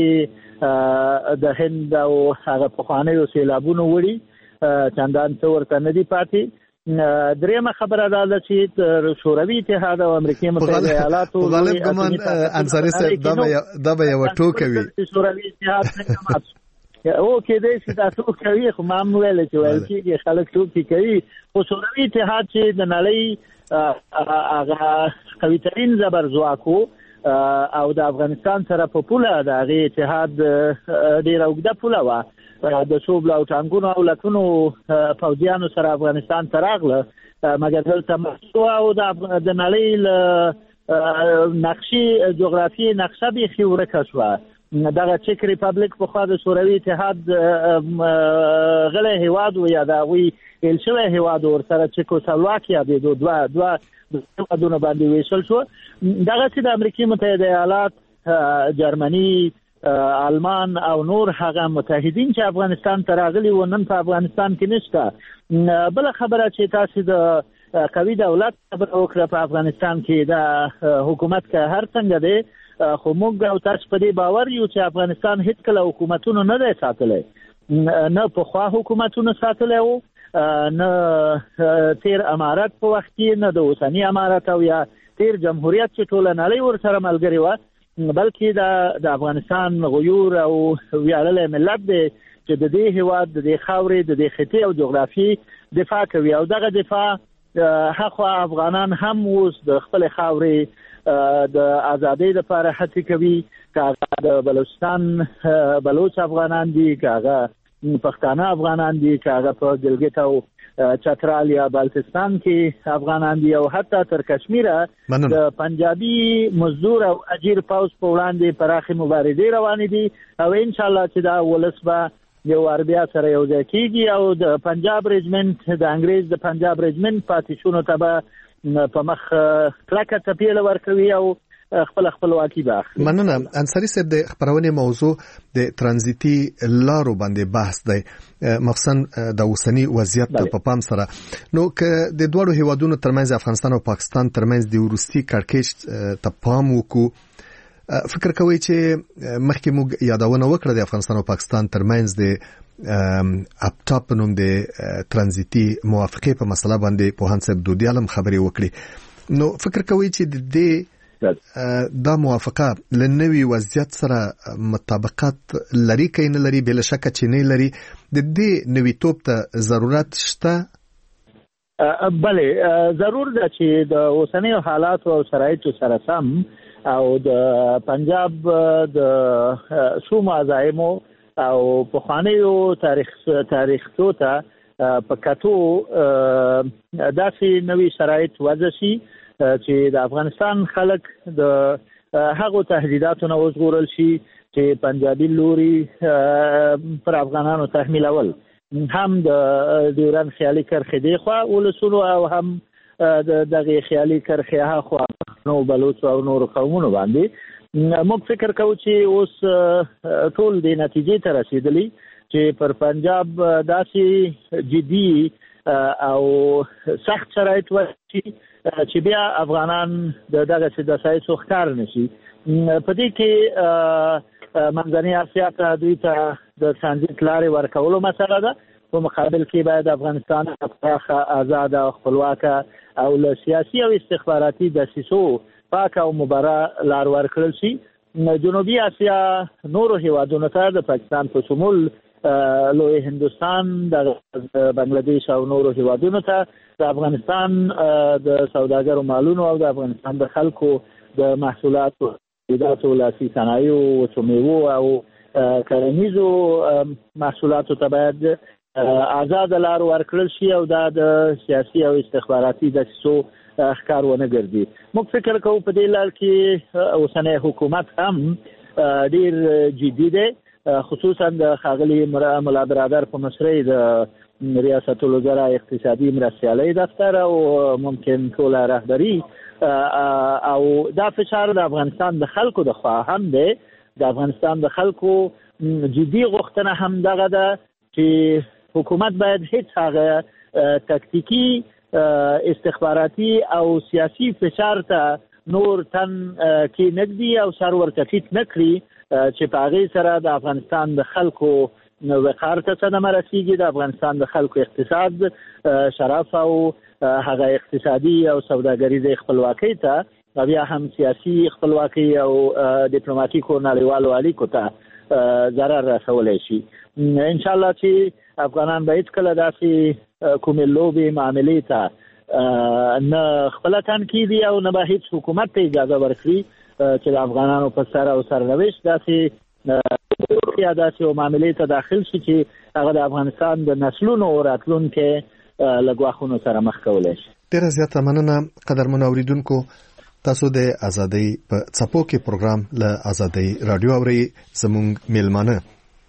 بکۍ د هند او هغه پخوانیو سیلابونو وړي، چندان څه ورته نه دي پاتې. درېمه خبره دا ده چې شوروي اتحاد او امریکا متحده ایالاتو په غالب ګمان انصاري صاحب دا به یو ټوکه وي. شوروي اتحاد څنګه مات او کېدای شي تاسو کوي، خو ما هم ویل چې ویل کېږي خلک ټوکې کوي، خو شوروي اتحاد چې د نړۍ هغه قوي ترین زبر ځواک و او د افغانستان سره په پوله د هغې اتحاد ډېره اوږده پوله وه، د شوبلو او ټانکونو او لکونو پوځیانو سره افغانستان ته راغله، مګر دلته مخ او د نړۍ له نقشې جغرافیې نقشه بیخي ورکه شوه. دغه چک ریپبلیک پخوا د شوروي اتحاد غلی هېواد و یا د هغوی ایل شوی هېواد و، ورسره چکوسلواکیا د دوه هېوادونو باندې ویشل شو. دغسې د امریکا متحده ایالات، جرمني، آلمان او نور هغه متحدین چې افغانستان ته راغلي و نن په افغانستان کې نشته. بله خبره چې تاسو د قوي دولت خبره وکړه په افغانستان کې د حکومت که هر څنګه دی، خو موږ او تاسو په دې باور یو چې افغانستان هیڅکله حکومتونو نه دی ساتلی، نه پخوا حکومتونو ساتلی و، نه تیر امارت په وخت کې، نه د اوسني امارت او یا تیر جمهوریت چې ټوله نړۍ ورسره ملګرې وه، بلکې د افغانستان غیور او ویاړلی ملت دی چې د دې هېواد، د دې خاورې، د دې خطې او جغرافیې دفاع کوي او دغه دفاع هخوا افغانان هم اوس د خپل خاورې د ازادۍ لپاره هڅې کوي، که هغه د بلوچستان بلوچ افغانان دي، که هغه پښتانه افغانان دي، که هغه په ګلګت او چترال یا بالتستان کې افغانان دي، او حتی تر کشمیره د پنجابي مزدور او اجیر پوځ په وړاندې پراخې مبارزې روانې دي او انشاءالله چې دا ولس به یو وار بیا سره یو ځای کېږي او د پنجاب رجمنټ، د انګریز د پنجاب رجمنټ پاتې شونو ته به په مخ کلکه تپیله ورکوي او خپل خپلواکي واخلي. مننه. انصاری صاحب د خبرونه موضوع د ترانزیتي لارو باندې بحث دی، مخصوصا د اوسنی وضعیت په پام سره. نو که د دوه هیوادونو ترمنځ افغانستان او پاکستان ترمنځ د ورستي کړکېچ ته پام وکړو، فکر کوي چې مخکې موږ یادونه وکړه د افغانستان او پاکستان ترمنځ د اپټاپ نوم د ترانزیتي موافقه په مسله باندې په هانسب دودیالم خبري وکړي. نو فکر کوي چې د دا موافقه لنوي وضعیت سره مطابقت لري که نه لري؟ بلا شک چې نه لري. د دې نوي توپ ته ضرورت شته؟ بله، ضرور ده چې د اوسنی حالات او شرایطو سره سم او د پنجاب د شو مزایمو او پخوانیو تاریخ ته په کتو داسې نوي شرایط وضع شي چې د افغانستان خلک د هغو تهدیداتو نه وژغورل شي چې پنجابي لوري پر افغانانو تحمیلول، هم د ډیورند خیالي کرښې دی خوا ولسونو او هم د دغه خیالي کرښې هاخوا نو بلوچ او نور قومونو باندې. موږ فکر کوو چې اوس ټول د نتیجې ته رسیدلی چې پر پنجاب داسې جدي او سخت شرایط ورشي چې بیا افغانان دغه څه د سایسو ښکار نشي. په دې کې منځنۍ اسیا ته دوی ته د ترانزیت لارې ورکولو مسله ده، په مقابل کې باید افغانستان پراخه آزاد او خپلواکه او له سیاسي او استخباراتي دسیسو پاک او مبرره لار ورکړل شي. جنوبي اسیا نورو هیوادونو ته د پاکستان په شمول لوی هندوستان، د بنگلاديش او نورو هیوادونو ته د افغانستان د سوداګرو مالونو او د افغانستان د خلکو د محصولاتو تولیداتو لاسي صنایعو وچومیوو او کرنیزو محصولاتو ته باید آزاد لار ورکړل شي او دا د سیاسي او استخباراتي دسیسو ښکار ونه ګرځي. موږ فکر کوو په دې لار کې اوسنی حکومت هم ډیر جدي دی، خصوصا د خاغلی ملا برادر په مشرۍ د ریاست الوزرا اقتصادي مرستیالۍ دفتر او ممکن ټوله رهبري او دا فشار د افغانستان د خلکو د خوا هم دی. د افغانستان د خلکو جدي غوښتنه هم دغه ده چې حکومت باید هیڅ هغه تکتیکی استخباراتي او سیاسي فشار ته نور تن کې نګدي او سر ورته فیټ نکړي چې په هغې سره د افغانستان د خلکو وقار ته صدمه رسیږي، د افغانستان د خلکو اقتصاد شرف او هغه اقتصادي او سوداګریزې خپلواکۍ ته بیا هم سیاسي خپلواکۍ او ډیپلوماټیکو نړیوالو اړیکو ته ضرر رسولی شي. انشاءالله چې افغانان به هیڅکله داسې کومې لوبې معاملې ته نه خپله تنقیدي او نه به هیڅ حکومت ته اجازه ورکړي چې د افغانانو په سر او سرنوشت داسې یا داسې معاملې ته داخل شي چې هغه د افغانستان د نسلونو راتلونکي له ګواښونو سره مخ کولی شي. ډېره زیاته مننه قدرمنو اوریدونکو. تاسو د ازادۍ په څپو کې پروګرام له ازادۍ رادیو اورئ. زموږ میلمانه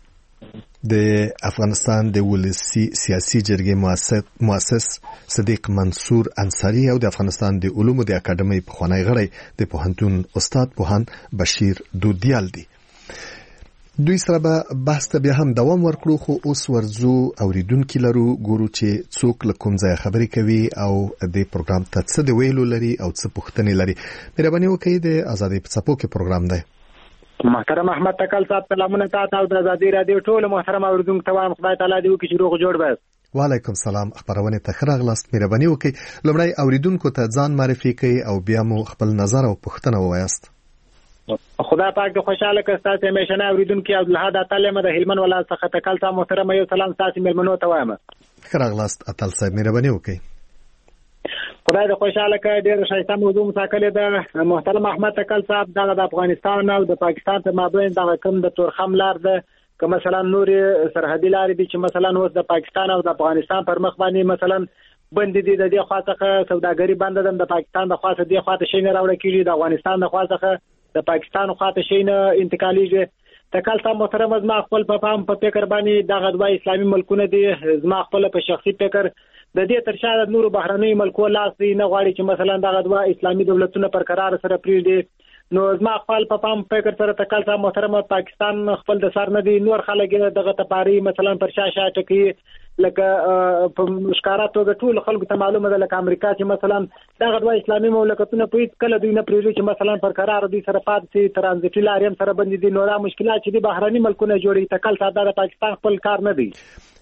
د افغانستان د ولسي سیاسي جرګې مؤسس صدیق منصور انصاری او د افغانستان د علومو د اکاډمۍ پخوانی غړی د پوهنتون استاد پوهاند بشیر دودیال دی. دوی سره به بحث ته بیا هم دوام ورکړو، خو اوس ورځو اوریدونکي لرو، ګورو چې څوک له کوم ځای خبرې کوي او د پروګرام ته څه د ویلو لري او څه پوښتنې لري. مهرباني وکړئ، د ازادۍ په څپو کې پروګرام دی. محترم احمد تکل صاحب سلامونه تاسو او د ازادۍ رادیو ټول محترم اوریدونکو ته وایم خدای تعالی دې وکړي چې روغ جوړ بس. وعلیکم سلام. خبرونه ته ښه راغلاست. مهرباني وکړئ لومړی اوریدونکو ته ځان معرفي کړئ او بیا مو خپل نظر او پوښتنه ووایاست. خدا پاک د خوشاله کستاسې همیشنه اوریدونکي عبدالحد اتل یم د هلمند ولایت څخه. تکل صاحب محترم یو سلام ستاسې مېلمنو ته وایم. ښه راغلاست اتل صاحب، مهرباني وکړئ. خدای د خوشاله کړه. ډېره ښایسته موضوع مساکلې ده محترم احمد تکل صاحب. دغه د افغانستان او د پاکستان تر مابین دغه کوم د تورخم لار ده که مثلا نورې سرحدي لارې دي چې مثلا اوس د پاکستان او د افغانستان پر مخ باندې مثلا بندې دي، د دې خوا څخه سوداګري بنده ده، د پاکستان د خوا څخه دې خوا ته شی نه راوړل کېږي، د افغانستان د خوا څخه د پاکستان خوا ته شی نه انتقالیږي. تکل صاحب محترم زما خپل په پام په فکر باندې دغه دوه اسلامي ملکونه دي. زما خپل په شخصي فکر د دې تر شا د نورو بهرنیو ملکو لاس دی نه غواړي چې مثلا دغه دوه اسلامي دولتونه پر قرار سره پریږدي. نو زما خپل په پام فکر سره تکل صاحب محترم پاکستان خپل د سر نه دي نور خلک دغه تپاری مثلا پر شاشه ټکی لکه په مشکارات توګه ټول خلکو ته معلومه ده لکه امریکا چې مثلا دغه دوه اسلامي مملکتونه په کله دوی نه پریږدي چې مثلا پر قرار دي سره پاتې ترانزیټي لارې هم سره بندي دي نو دا مشکلات چې د بهراني ملکونه جوړي تکل صاحب د پاکستان خپل کار نه دی.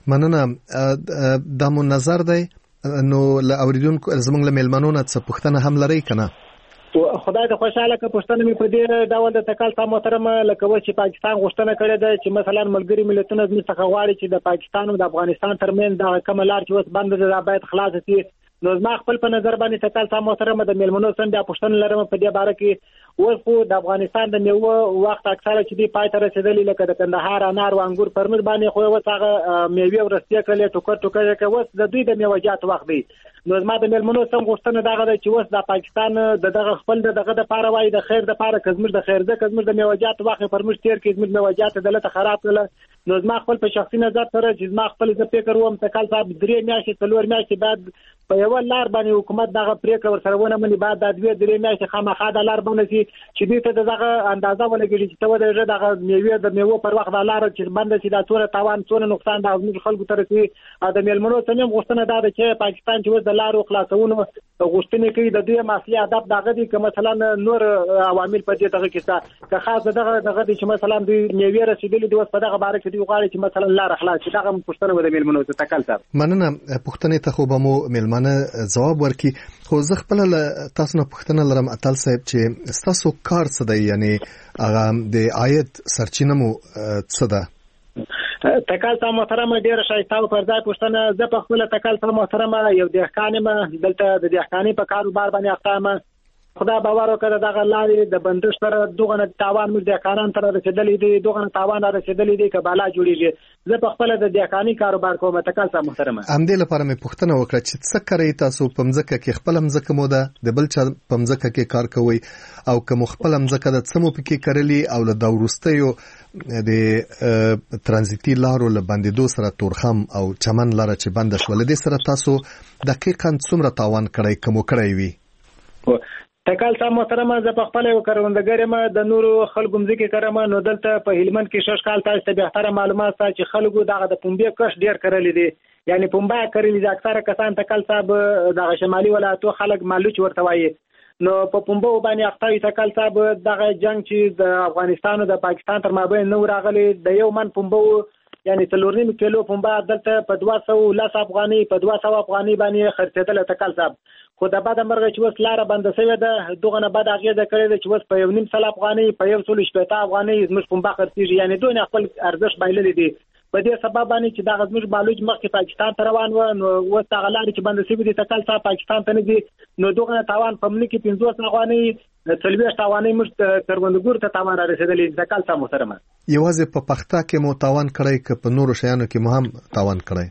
مننه د مون نظر دی نو ل اوریدونکو زموږ له میلمنو نه څه پوښتنه هم لري کنه؟ خدای ته خوشاله که پښتنه مې په دې ډول د تکل صاحب محترم لکه و چې پاکستان غوښتنه کړې ده چې مثلا ملګری ملتونه زموږ څخه غواړي چې د پاکستان او د افغانستان ترمنځ د کوم لار چې وس بند ده باید خلاص شي. نو زما خپل په نظر باندې تکل صاحب محترم د میلمنو څخه پښتنه لرم په دې باره کې اوس خو د افغانستان د میوه وخت اکثره چې دی پای ته رسیدلی لکه د کندهار انار او انګور پرمټ باندې خو اوس هغه میوه ورسته کړي ټوکر کوي د دوی د میوهجات وخت دی. نو زما د میلمنو څنګه غوښتنه دغه ده چې اوس د پاکستان دغه خپل دغه د پاره وای د خیر د پاره کزمر د خیر د کزمر د میوهجات واخې پرمش تیر کې زمر میوهجات دلته خراب کړل. نو زما خپل په شخصي نظر سره چې زما خپل ز فکر ووم تکل صاحب 3 میاشتې 4 میاشتې بعد په یو لار باندې حکومت دغه پریکړه ورسره ونه مني بعد د 2-3 میاشتې خامخا د لار باندې چې دې ته دغه اندازه ولګي چې ته دغه میوه پر وخت د لار چې باندې چې د ټول تاوان ټول نقصان د موږ خلکو تر کې د میلمنو څخه غوښتنه ده چې پاکستان چې د لارو خلاصونو غوښتنه کوي د دوی مسلې ادب دغه دي که مثلا نور عوامل په دې دغه کې که خاص دغه دي چې مثلا دوی میوه رسیدلې دوی په دغه باره کې دوی غواړي چې مثلا لار خلاص شي دغه پښتنه د میلمنو څخه تکل صاحب. مننه پښتنې ته خو به مو میلمنه جواب ورکړي خو زه خپل تاسو نه پښتنه لرم اتل صاحب چې تاسو کار څه دی یعنی هغه د عاید سرچینه مو څه ده؟ تکل صاحب محترم ډیر شایسته او پر ځای پښتنه زه په خپل تکل صاحب محترم یو دهقان ما دلته د دهقانی په کاروبار باندې اختامه خدا باور وکړه دغه لارې د بندش سره دغه تاوان موږ د کاران تر رسیدلې دي دغه تاوان رسیدلې دي کبالا جوړیږي زه په خپل د دهقانی کاروبار کوم تکل صاحب محترم هم دې لپاره مې پښتنه وکړه چې څه کوي تاسو په مځکه کې خپل مځکه مو ده د بل چا په مځکه کې کار کوي او کوم خپل مځکه د څمو پکې کړلې او له دورستیو د ترانزیتي لارو له باندې سره تورخم او چمن لاره چې بند شول دي سره تاسو دقیقاً څومره تاوان کړی کوم کړی وي؟ تکل صاحب محترم زه په خپل یو کروندګر یم د نورو خلکو مځکې کرم نو دلته په هلمند کې شش کال تاسو ته به تر معلومات چې خلکو دغه د پنبې کښ ډیر کړل دي یعنی پنبې کړل دي اکثره کسان تکل صاحب د شمالي ولایتو خلک مالوچ ورته وایي نو په پنبې باندې اختای تکل صاحب دغه جنگ چې د افغانستان او د پاکستان تر مابین نو راغلي د یو من پنبې یعنی 3 کیلو پنبې دلته په 210 افغاني په 200 افغاني باندې خرڅېدل تکل صاحب خو د بعد مرغه چې وس لاره بند شوی ده دغه نه بعد هغه د کړی چې وس په 1.5 افغاني په 1.7 افغاني زموږ پنبې خرڅېږي یعنی دوی خپل ارزش بایللې دي په دې سبب باندې چې دا غزمج بالوج مخکې پاکستان ته روان و نو وس هغه لارې چې بند شوی دي تکل صاحب پاکستان ته نه دي نو دغه تاوان په ملي کې 15 افغاني 30 افغاني مشت کروندګور ته تاوان رسیدلې تکل صاحب محترم یوازې په پخته کې مو تاوان کړی که په نورو شیانو کې مو هم تاوان کړی؟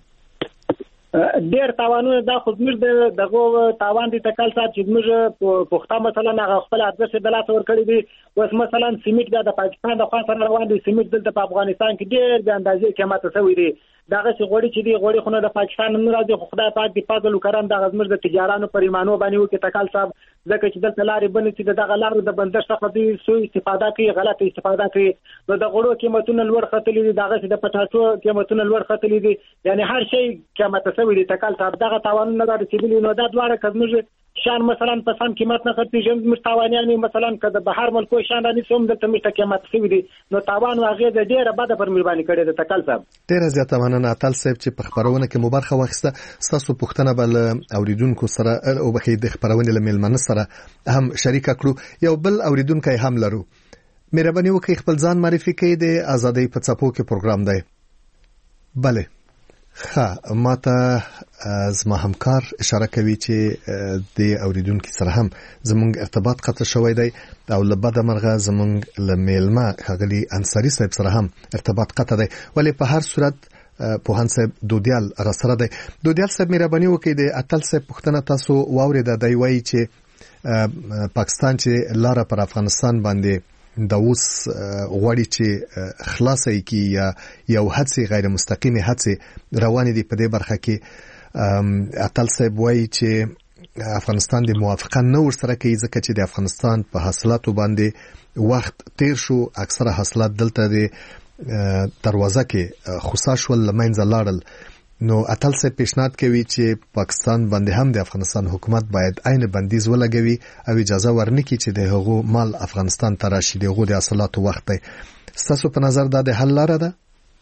ډیر تاوانونه دا خو زموږ دغه تاوان دي تکل صاحب چې زموږ پخته مثلا هغه خپل ارزښت د لاس ور کړی دي اوس مثلا سیمټ د پاکستان د خوا سره روان دي سیمټ دلته په افغانستان کې ډیر د اندازې قیمت شوی دی دغه چې غوړي چې دی غوړي خو نه د پاکستان نه راځي خو خدای پاک دې فضل وکړم د غزمر د تجارانو پر ایمانو باندې وکي تکل صاحب ځکه چې دلته لارې بنې چې دغه لارو د بندش څخه دی سوء استفاده کوي غلط استفاده کوي نو د غوړو قیمتونه لوړ خطلې دي دغه چې د پټاټو قیمتونه لوړ خطلې دي یعنی هر شی قیمت شوی دی تکل صاحب دغه تاوان نه رسیدلی نو دا دواړه کزمر شان مثلا په سم قیمت نه خرڅېږي مستوانیان مثلا کده بهر ملکو شان باندې څوم دلته مشته قیمت شوی دی نو تاوان واغې د ډیره بده پر مهرباني کړې د تکل صاحب ډیره زیاته مننه اتل صاحب چې په خبرونه کې مبارخه واخیسته تاسو پښتنه بل اوریدونکو سره او بخې د خبرونه لملمن سره هم شریک کړو یو بل اوریدونکو هم لرو مهرباني وکړئ خپل ځان معرفي کړئ د ازادۍ په څپو کې پروګرام دی. بله ښه ماته زما همکار اشاره کوي چې د اوریدونکو سره هم زموږ ارتباط قطع شوی دی او له بده مرغه زموږ له میلمه ښاغلي انصاري صاحب سره هم ارتباط قطع دی ولې په هر صورت پوهان صاحب دودیال را سره دی. دودیال صاحب مهرباني وکړئ د اتل صاحب پوښتنه تاسو واورېده دی وایي چې پاکستان چې لاره پر افغانستان باندې دا اوس غواړي چې خلاصي کی یا یو هڅه غیر مستقیمه هڅه روانې دي په دې برخه کې اتل صاحب وایي چې افغانستان د موافقه نه ورسره کوي ځکه چې د افغانستان په حاصلاتو باندې وخت تیر شو اکثره حاصلات دلته د دروازه کې خصاص ول لمنځه لاړل نو اتل څه پیشنهاد کوي چې پاکستان باندې هم د افغانستان حکومت باید عین بندیز ولګوي او اجازه ورنکړي چې د هغو مال افغانستان ته راشي د هغو د حاصلاتو وخت دی ستاسو په نظر دا د حل لاره ده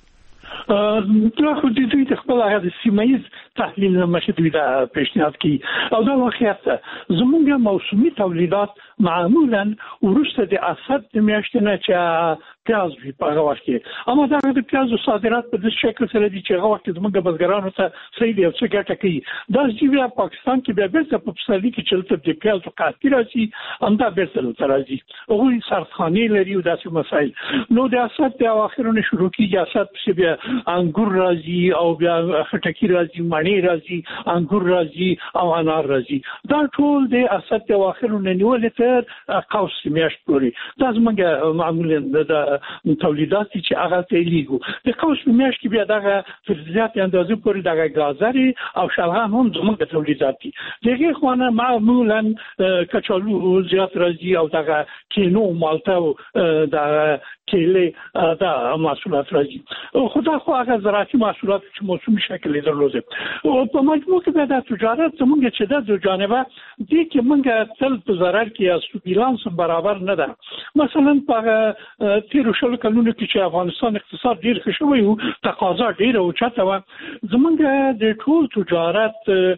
دا خو د دوی د خپل هغه سیمایي تحلیل مشه دوی دا پیشنهاد کوي او دا واقعیت زمونږ موسمي تولیدات معمولا ورسته د اسد د میاشتې نه چې پیاز وي په هغه وخت کې اما دا د پیازو صادرات په دې شکل سره دي چې هغه وخت زمونږ بزګرانو ته صحیح دی څه ګټه کوي دا چې بیا پاکستان کې بیا بیرته په پسرلي کې چلته د پیازو قحطي راځي همدا بیرته راځي هغوی سرخانې لري او داسې مسایل نو د اسد د اواخرونو شروع کېږي اسد چې بیا انګور راځي او بیا خټکی راځي مڼې راځي انګور راځي او انار راځي دا ټول د اسد د اواخرونو نیولې تر قوس میاشت پورې دا زمونږ معمولا د تولیدات چې هغه تلیګو د قوس میاشت کې بیا دغه فزیات اندازې پورې دغه غازري او شلغم هم زمونږ تولیدات دي دغه خوانه معمولا کچالو زیات راځي او دغه کینو مالټا او دغه کېله دا محصولات راځي خدا خو هغه زراعتي محصولات چې موسمي شکل درلوده او په مجموع کې دا تجارت زمونږ چې د جانبه دي کې مونږ تل په ضرر کې اسو بیلانس برابر نه ده مثلا په تیرو شلو کلونو کې چې افغانستان اقتصاد ډیر ښه شوی او تقاضا ډیر او چاته و زمونږ د ټول تجارت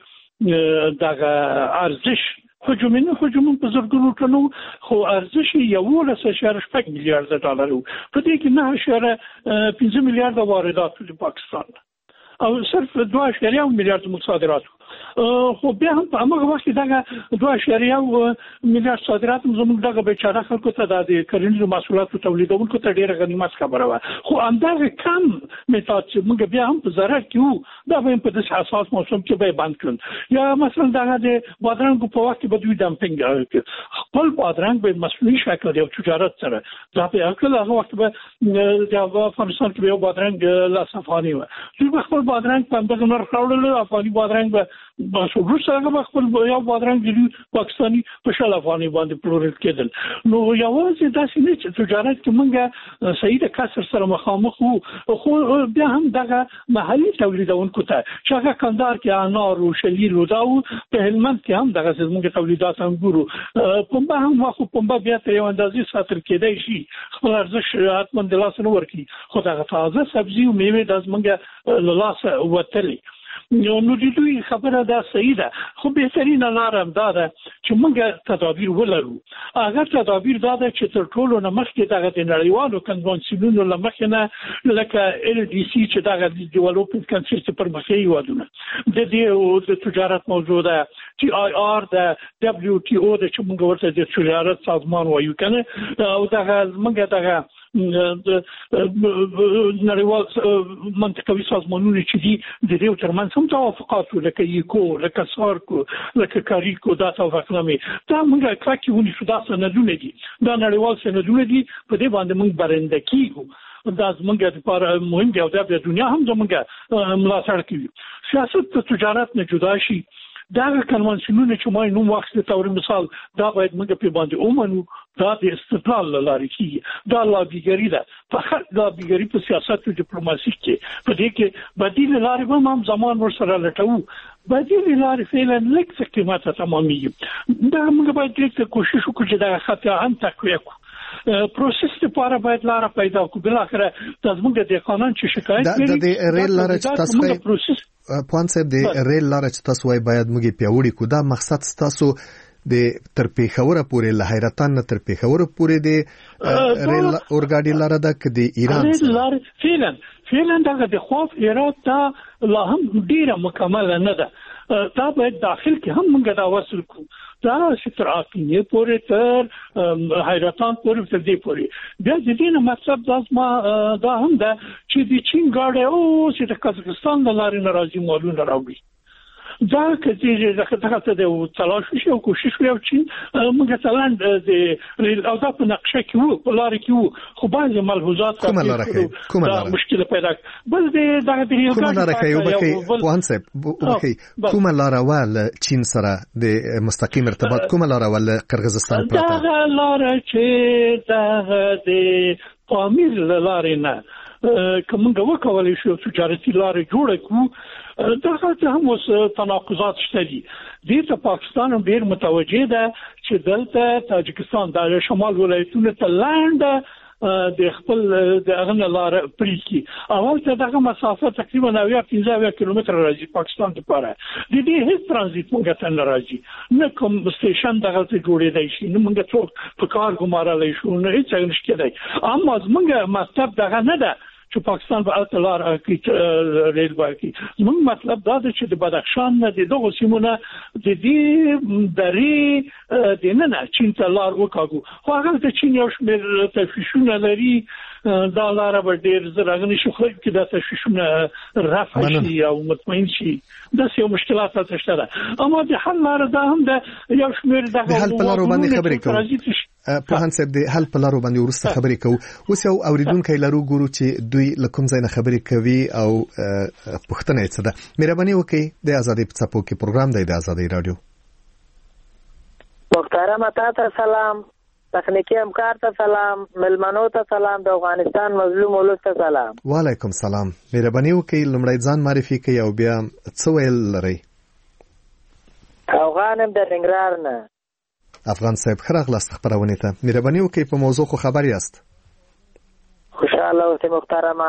دغه ارزش حجم په زرګونو ټنو خو ارزش 11.8 میلیارډ ډالر په دې کې 9.5 میلیارډ واردات د پاکستان او صرف 2.1 میلیارډ صادرات خو بیا هم په هغه وخت دغه 2.1 میلیارډ صادرات زموږ دغه بیچاره خلکو ته د کرنیزو محصولاتو تولیدونکو ته ډیره غنیمت خبره و خو همدغه کم میتود چې موږ بیا هم په ضرر کې وو دا به په دې اساس موسم کې به بند کړل یا مثلا دغه د بادرنګ په وخت کې به دوی دمپینګ خپل بادرنګ به مسؤلیت شکل دی تجارت سره دا په هغه وخت به د افغانستان کې یو بادرنګ لا صفانی و دوی خپل بادرنګ په دغه نور راوړل افغاني بادرنګ به باسو روسه خپل یو بادرنګ دی پاکستاني په شل افغاني باندې پلورل کېدل نو یوازې داسې نه چې تجارت کې موږ صحیح د کسر سره مخامخ وو خو بیا هم دغه محلي تولیدونکو ته چې هغه کندهار کې انار او شلیر او دا په هلمند کې هم دغه زموږ تولیدات انګورو پنبه هم واخو پنبه بیا ته یو اندازې ساتل کېدای شي خپل ارزش حتمن د لاس نه ورکی خو دغه تازه سبزي او میوه د زموږ لاس وتلي نو د دوی خبره دا صحیح ده خو بهترینه لار هم دا ده چې موږ تدابیر ولرو هغه تدابیر دا ده چې تر ټولو نه مخکې دغه د نړیوالو کنوانسیونونو له مخې نه لکه LDC چې دغه د ډیولپمنټ کانسل چې پرمختیایي هیوادونه د دې د تجارت موضوع ده TIR ده WTO ده چې موږ ورته د تجارت سازمان وایو کنه او دغه موږ دغه نړیوال منطقوي سازمانونه چې دي د دې ترمنځ هم توافقات لکه یکو لکه سارکو لکه کاریکو دا توافقنامې دا موږ کاکي ونی شو دا سندونه دي دا نړیوال سندونه دي په دې باندې موږ برنده کیږو دا زموږ لپاره مهم دی او د دنیا هم زموږ ملاتړ کوي سیاست د تجارت نه جدا شي دا کنوانسیونونه چې ما نوم واخلې تور مثال دا باید موږ په باندې اومنو دا د استقلال لارې کې دا لابیګری ده فقط لابیګری په سیاست او ډیپلوماسي کې په دې کې بدیل لارې به هم زمان ورسره لټوو بدیل لارې فعلا لکه قیمته تمامي دا موږ باید دې کوشش وکړو چې دا خطا هم تقویه کړو پروسس لپاره باید لار پیدا کو بل اخره زموږ د قانون چې شکایت لري د ریل لار چې تاسو پوان صاحب د ریل لار چې تاسو وای باید موږ پیوړی کو دا مقصد تاسو د تر پیښور پورې له حیرتان نه تر پیښور پورې د ریل اورګاډي لار ده د ایران لار فعلا دغه د خوف هرات ته لا هم ډیره مکمل نه ده دا باید داخل کې هم موږ دا وصل کو دا چې تر اقینه پورې تر حیرتان پورې تر دې پورې بیا د دې نه مطلب دا هم ده چې د چین ګاډي او چې د قزاقستان د لارې ناراضي مالونه راوړي دا چې دغه ته تلاش وشي او کوشش وکړي چې موږ تلند د او دا په نقشه کې وو په لار کې وو خو بعض ملحوظات کومه مشکل پیدا بل دغه د کومه لار کې وبکې وانسب وبکې کومه لار ول چین سره د مستقیم ارتباط کومه لار ول قرغیزستان پرته دا لار چې د پامیر لارې نه کومه وکولای شو تجارتي لارې جوړ کړو دغه هم اوس تناقضات شته دي د پاکستان ډیر متوجه ده چې دلته تاجکستان د شمال ولایتونو ته لاندې د خپل د اغنه لار پریکی اول ته دغه مسافه تقریبا 15 کیلومتر راځي پاکستان لپاره د دې هیڅ ترانزیت موږ ته نه راځي نه کوم سټیشن دغه ته جوړېدای شي نه موږ څوک په کار ګمارلای شو نه هیڅ نشته دی اما موږ مطلب دغه نه ده چې پاکستان په اتلار کې ریل باندې موږ مطلب دا ده چې د بدخشان نه د دغه سیمونه د دې درې د نه چین ته لار وکاګو خو هغه د چین یو شمېر تفیشونه لري دا لار به ډیر زرغونی شو خو کې د تفیشونه رفع شي او مطمئن شي دا څه مشکلات شته ده اما د حل لار دا هم د یو شمېر د حل په لارو باندې خبرې کوو په هانسب د حل په لارو باندې ورسته خبرې کوو اوس یو اوریدونکو لرو ګورو چې دوی لکم زینه خبرې کوي او پښتنه څه ده مهرباني وکړئ د ازادي په څپو کې پروګرام دی د ازادي رادیو محترم تاسو سلام تخنیکی همکار ته سلام ملمنو ته سلام د افغانستان مظلوم ولس ته سلام وعلیکم سلام مهرباني وکړئ لمړی ځان معرفي کړئ او بیا څه ویل لرئ افغانم د ننګرهار نه افغان صاحب خراغلاست خبرونه ته مهرباني وکړئ په موضوع خو خبر یاست خوشاله اوسئ محترمه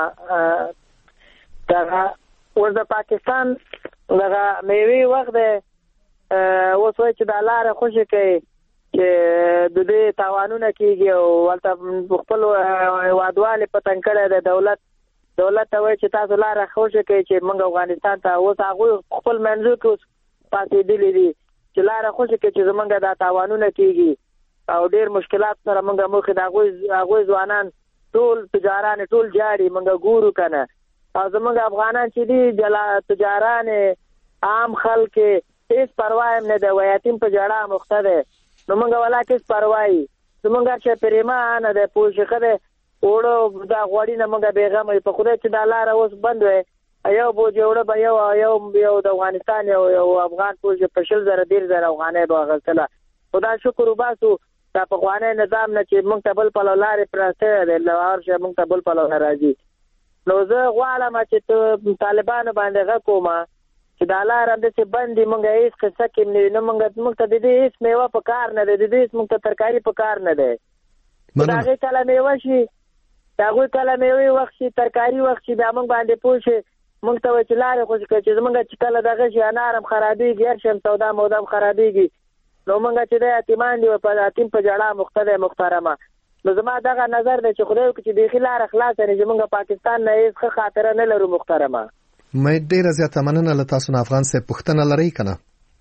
دغه ورته پاکستان دغه میوي وخت اوس وایي چې د لارې خوشي کوي چې د دې تاوانونه کیږي او ولته خپل وادواله پتن کړه د دولت ته وایي چې تاسو لارې خوشي کوي چې موږ افغانستان ته اوس هغه خپل منځو کې پاتې دي چې لارې خوشي کوي چې زمونږ د تاوانونه کیږي او ډیر مشکلات سره موږ مخ د هغه ځوانان ټول تجاران ټول جاري موږ ګورو کنه او زمونږ افغانان چې دي تجاران عام خلک هیڅ پروا نه د ویاتیم په جړه مختده نو موږ ولا کې پروايي زمونږ چې پریما نه د پوښخه ده وړو دا غوړی نه موږ بیغم په خوده چې د لار اوس بند وي یو بو جوړه به یو د افغانستان یو افغان پوښ په شل زره ډیر زره افغانې به غلطله خدا شکر وباسو دا په خوانه نظام نه چې موږ ته بل په لارې پرسته ده لوار شه موږ ته بل په لار راځي نو زه غواړم چې طالبانو باندې غوښوم چې د لار اند څخه باندې مونږه هیڅ څه کې نه مونږ ته د دې هیڅ میوه په کار نه ده د دې مونږ ته ترکاری په کار نه ده دا هغه کله میوه شي دا هغه کله میوه وخت شي ترکاری وخت شي بیا مونږ باندې پوښي مونږ ته چې لارې خو چې مونږ چې کله دغه شي انارم خرابېږي هر شم سودا مودام خرابېږي نو مونږ چې د اعتماد دی په اتیم په جړه مختلفه محترمه نو زما دغه نظر دی چې خدای چې د خلار اخلاص نه چې مونږ پاکستان نه هیڅ خاطر نه لرو محترمه مې ډیره زیاته مننه له تاسو نه افغان صاحب پښتنه لري کنه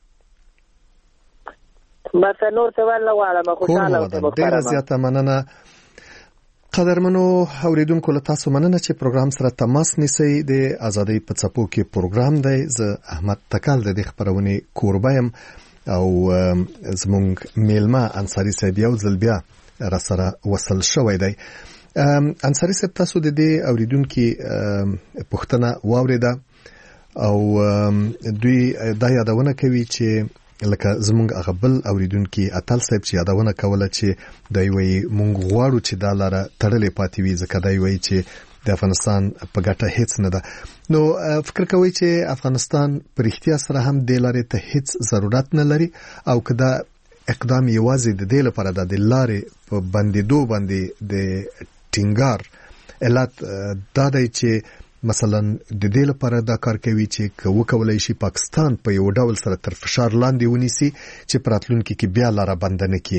بس نور څه ولا غواړم خوشاله اوسم ډیره زیاته مننه قدرمنو اوریدونکو له تاسو مننه چې پروګرام سره تماس نیسئ د ازادي په څپو کې پروګرام دی زه احمد تکل د خبرونه کوربایم او زمونږ میلمه انصاری صاحب یو ځل بیا را سره وصل شوی دی انصاری صاحب تاسو د دې اوریدونکو پښتنه واوریده او دوی دا یادونه کوي چې لکه زمونږ غبل اوریدونکو اتل صاحب چې یادونه کوله چې دوی وی مونږ غواړو چې دا لاره تړلې پاتې وي ځکه دوی وی چې د افغانستان په ګټه هیڅ نه ده نو فکر کوي چې افغانستان پر اختیار سره هم د لارې ته هیڅ ضرورت نه لري او کدا اقدام یوازې د دې لپاره د لارې په بندیدو باندې د ټینګار علت دا دی چې مثلا د دې لپاره دا کار کوي چې وکولای شي پاکستان په یو ډول سره تر فشار لاندې ونیسي چې پراتلونکو کې بیا لاره بند نه کړي.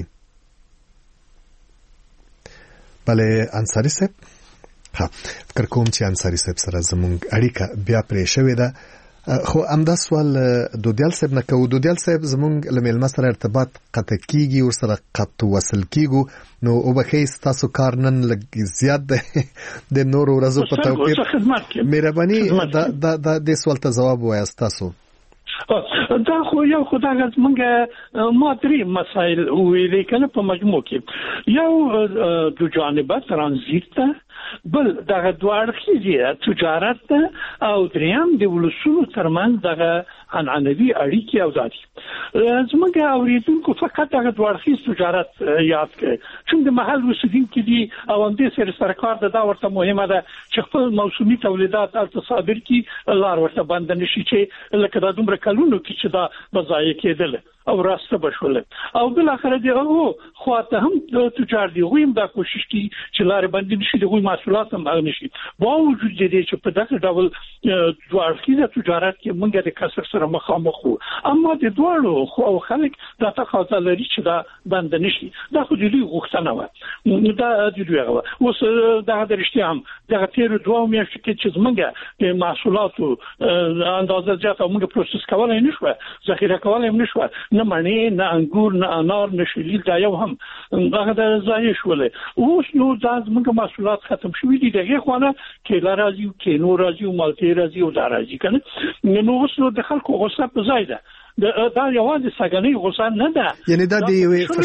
بلې انصاری صاحب فکر کوم چې انصاری صاحب سره زموږ اړیکه بیا پرې شوې ده خو امدا سوال دودیال صاحب نه کوو دودیال صاحب زموږ لمل سره ارتباط قطع کیږي او سره قط وصل کیږي نو او بخیس تاسو کار نن لګ زیات د نور ورځو په توګه مهرباني دا د سوال ته جواب وایاست تاسو دا خو یو خدای زمونږه مادري مسایل ویلې کنه په مجموع کې یو د جانبه ترانزیت بل دغه دواړه تجارت او دریم د ولسونو ترمنځ دغه عنعنوي اړیکې او ذاتي زمونږ اوریدونکو فقط دغه دواړه تجارت یاد کړي چې د محل اوسیدونکو دي او هم د سرکار دا ورته مهمه ده چې خپل موسمي تولیدات او تصادر کې لار ورته بند نشي چې لکه د دومره کلونو کې چې دا بځای کېدل او راسته بشول او بل اخر دی او خواته هم د تجار دی غویم دا کوشش کی چې لار بند نشي د غوی محصولات هم نشي با وجود دي چې په دغه ډول دوه تجارت کې مونږ د کسر سره مخامخ وو اما د دوړو خو خلک دا تقاضا لري چې دا بند نشي دا خو د لوی غوښتنه و دا د لوی غوا اوس دا د رښتیا هم دغه تیر دوه میاشتې کې چې مونږ د محصولاتو اندازه زیاته مونږ پروسس کولای نشو ذخیره کولای نشو نه مڼې نه انګور نه انار نه شلیل دا یو هم هغه د ځای شولې اوس نو دا زموږ محصولات ختم شوي دي دغه خوانه کېلا راځي کینو راځي او مالټې راځي او دا راځي کنه نو اوس نو د خلکو غوسه په ځای ده دا یوازې سګنې غوسه نه ده یعنی دا د یوې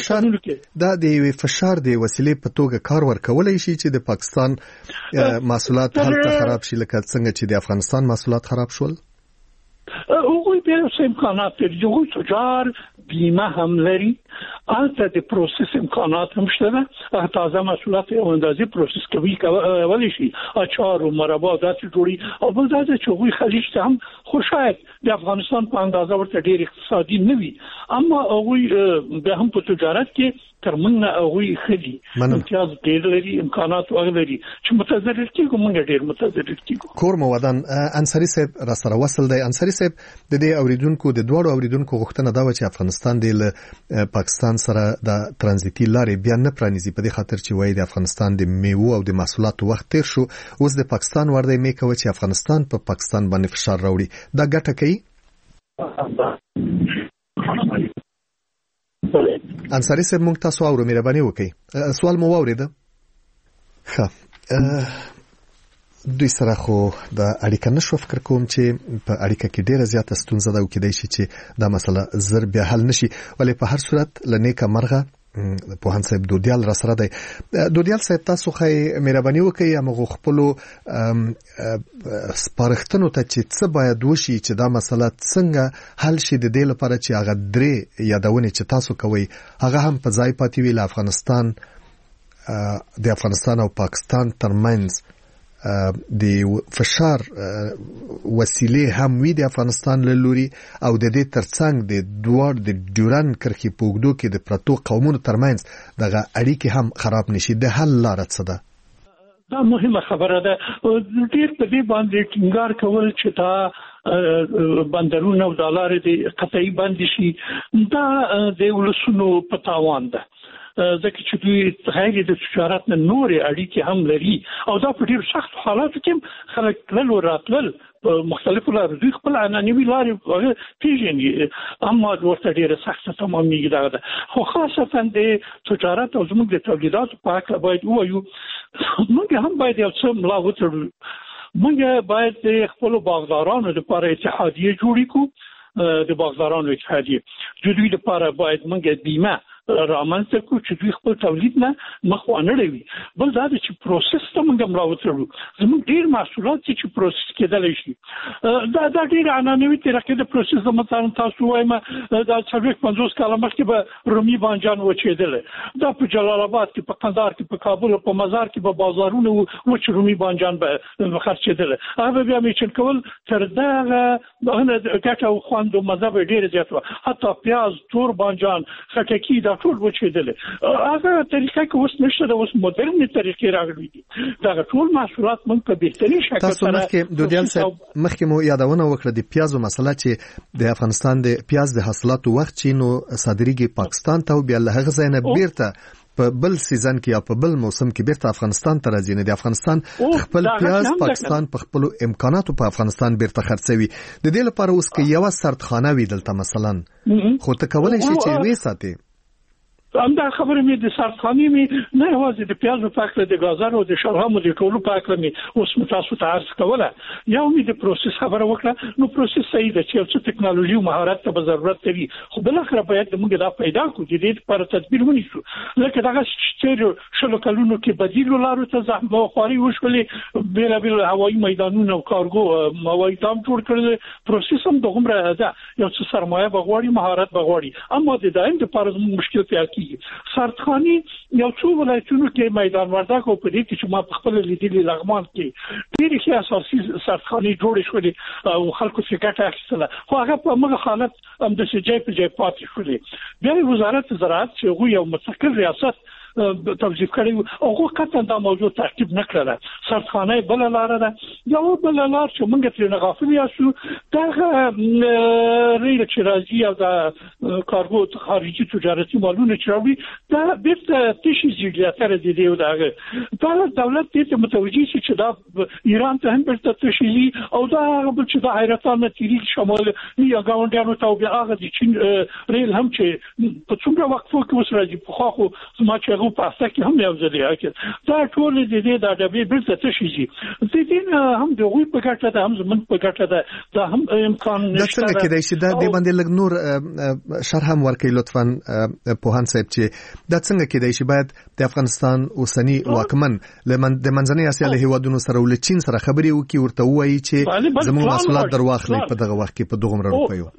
فشار د وسیلې په توګه کار ورکولای شي چې د پاکستان محصولات هلته خراب شي لکه څنګه چې د افغانستان محصولات خراب شول اوغوی به امکانات لري جو تجار بیمه هم لري البته د پروسس امکانات هم شته تازه محصولات او اندازې پروسس کوي ولی شي اچار او مربا داسې جوړي او بل دا چې غوی خلیج ته هم خو شاید د افغانستان په اندازه ورته ډیر اقتصادي نه وي اما غوی به هم په تجارت کې ترمنه غوی خدي امتیاز ډیر لري امکانات ولري چې متضرر کیږي موږ ډیر متضرر کیږو کور مودان انصاری صاحب را سره وصل دی انصاری صاحب د دې اوریدونکو د دوړو اوریدونکو غوښتنه دا و چې افغانستان د پاکستان سره د ترانزیتي لارې بیا نه پرانیزي په دې خاطر چې وایي د افغانستان د میوه او د محصولاتو وخت تیر شو اوس د پاکستان ورده میکوي چې افغانستان په پاکستان باندې فشار راوړي دا ګټه کوي انصاری صاحب مونږ تاسو اورو مهرباني وکړئ سوال مو واورید دوی سره خو د اړیکه نشو فکر کوم چې په اړیکه کې ډیره زیاته ستونزه ده او کېدای شي چې دا مسله زر بیا حل نشي ولی په هر صورت لنیکه مرغه پوهان صاحب دودیال را سره دی دودیال صاحب تاسو خو مهرباني وکړئ موږ خپل سپارښتنو ته چې څه باید وشي چې دا مسله څنګه حل شي د دې لپاره چې هغه درې یادونه چې تاسو کوي هغه هم په ځای پاتې وي د افغانستان او پاکستان ترمنځ د فشار وسیله هم وی د افغانستان له لوري او د دې ترڅنګ د دوار د ډیورن کرخي پوګدو کې د پرتو قومونو ترمنځ دغه اړیکې هم خراب نشي د حل لار څه ده دا مهمه خبره ده ډیر په دې باندې ټینګار کول چې دا بندرونه او ډالر د قطعي بند شي دا د ولسونو په تاوان ده ځکه چې دوی غیر د تجارت نه نورې اړیکې هم لري او دا په ډیر سخت حالاتو کې خلک تلل او راتلل په مختلفو لارو دوی خپل عنعنوي لارې پیژني اما ورته ډیره سخته تمامېږي دغه ده خو خاصتا د تجارت او زموږ د تولیداتو په اړه باید ووایو موږ هم باید یو څه ملا وتړو موږ باید د خپلو باغدارانو لپاره اتحادیه جوړې کړو د باغدارانو اتحادیه د دوی لپاره باید موږ بیمه رامنځته کو چې دوی خپل تولید نه مخ وانړوي بل دا چې پروسس ته موږ راوځو زموږ ډیر محصولات چې پروسس کېدل شي دا ډیر عنعنوي طریقې د پروسس مثلا تاسو وایم دا 50 کاله مخکې به رومي بانجان وچېدل دا په جلال آباد کې په قندهار کې په کابل او په مزار کې په بازارونو وچ رومي بانجان به خرڅېدل هغه بیا میچن کول تر دا ګټه او خوند او مزه به ډیر زیات و حتی پیاز تور بانجان خټکی دا ټول وچېدل هغه طریقه کې اوس نشته د اوس مدرن طریقې راغلي دي دا ټول محصولات موږ په بهتري شکل تاسو مخکې دودیال صاحب مخکې مو یادونه وکړه د پیازو مسله چې د افغانستان د پیاز د حاصلاتو وخت چې نو صادریږي پاکستان ته او بیا له هغه ځای نه بیرته په بل سیزن کې یا په بل موسم کې بیرته افغانستان ته راځي نه د افغانستان خپل پیاز پاکستان په خپل امکاناتو په افغانستان بیرته خرڅوي د دې لپاره اوس کې یو سردخانه وی دلته مثلا خو ته کولای شي چې وې ساتي همدا خبره مې د سرطاني مې نه یوازې د پیازو پاکله د غازارو د شلغمو د ټولو پاکله مې اوس متاسو ته عرض کوله یو مې د پروسس خبره وکړه نو پروسس صحیح ده چې څه ټکنالوژي او مهارت ته ضرورت لري خو بل اخر باید موږ دا پیدا کړو د دې لپاره تدبیر ونیسو لکه دغه چې شلو کلونو کې بدیل لارو ته زحمت او خواري وشولې بیل هوایي میدانونه او کارګو هوایي دام جوړ کړل پروسس هم دغه ده یو څه سرمایه بغواړي مهارت بغواړي اما د دایم د لپاره مشکل پیدا سرطخانی یو څو ولایتونو کې میدان وردګ او په دې کې چې ما په خپل لیدلې لغمان کې ډېر ښه اساسي سرطخانی جوړ شوې او خلکو څخه ګټه اخیستله خو هغه په موږ حالت هم د سجای په ځای پاتې شولې بیا وزارت زراعت چې یو مستقل ریاست توظیف کړی او قطعا دا موضوع تعقیب نکړه سرطخانه بل لار ده یو بل لار چې موږ ترې غافل یاسو دا ریل چې راځي او دا کارګو خارجي تجارتي مالونه چې راوړي دا بیرته تشي زیاتره دي دی دا دولت دې متوجي چې دا ایران ته هم بیرته تشي او دا بل چې دا حیرتانه تیری شمال یا گاونډیانو ته بیا هغه د چین ریل هم چې په څومره وخت کې وسره دي په خو ما چې په پاسته کې هم یو ځل راکړ دا ټول دې د ډبې بیرته تشي د دې هم د غوي په ګټه ده هم زمون په ګټه ده دا هم امکان نشته دا څنګه کېدای شي دا د باندې لګ نور شرح هم ورکړي لطفاً پوهان صاحب چې دا څنګه کېدای شي باید د افغانستان اوسنی واکمن د منځنۍ اسیا له هیوادونو سره ول چین سره خبري وکي ورته وایي چې زموږ محصولات درواخلي په دغه وخت کې په دغه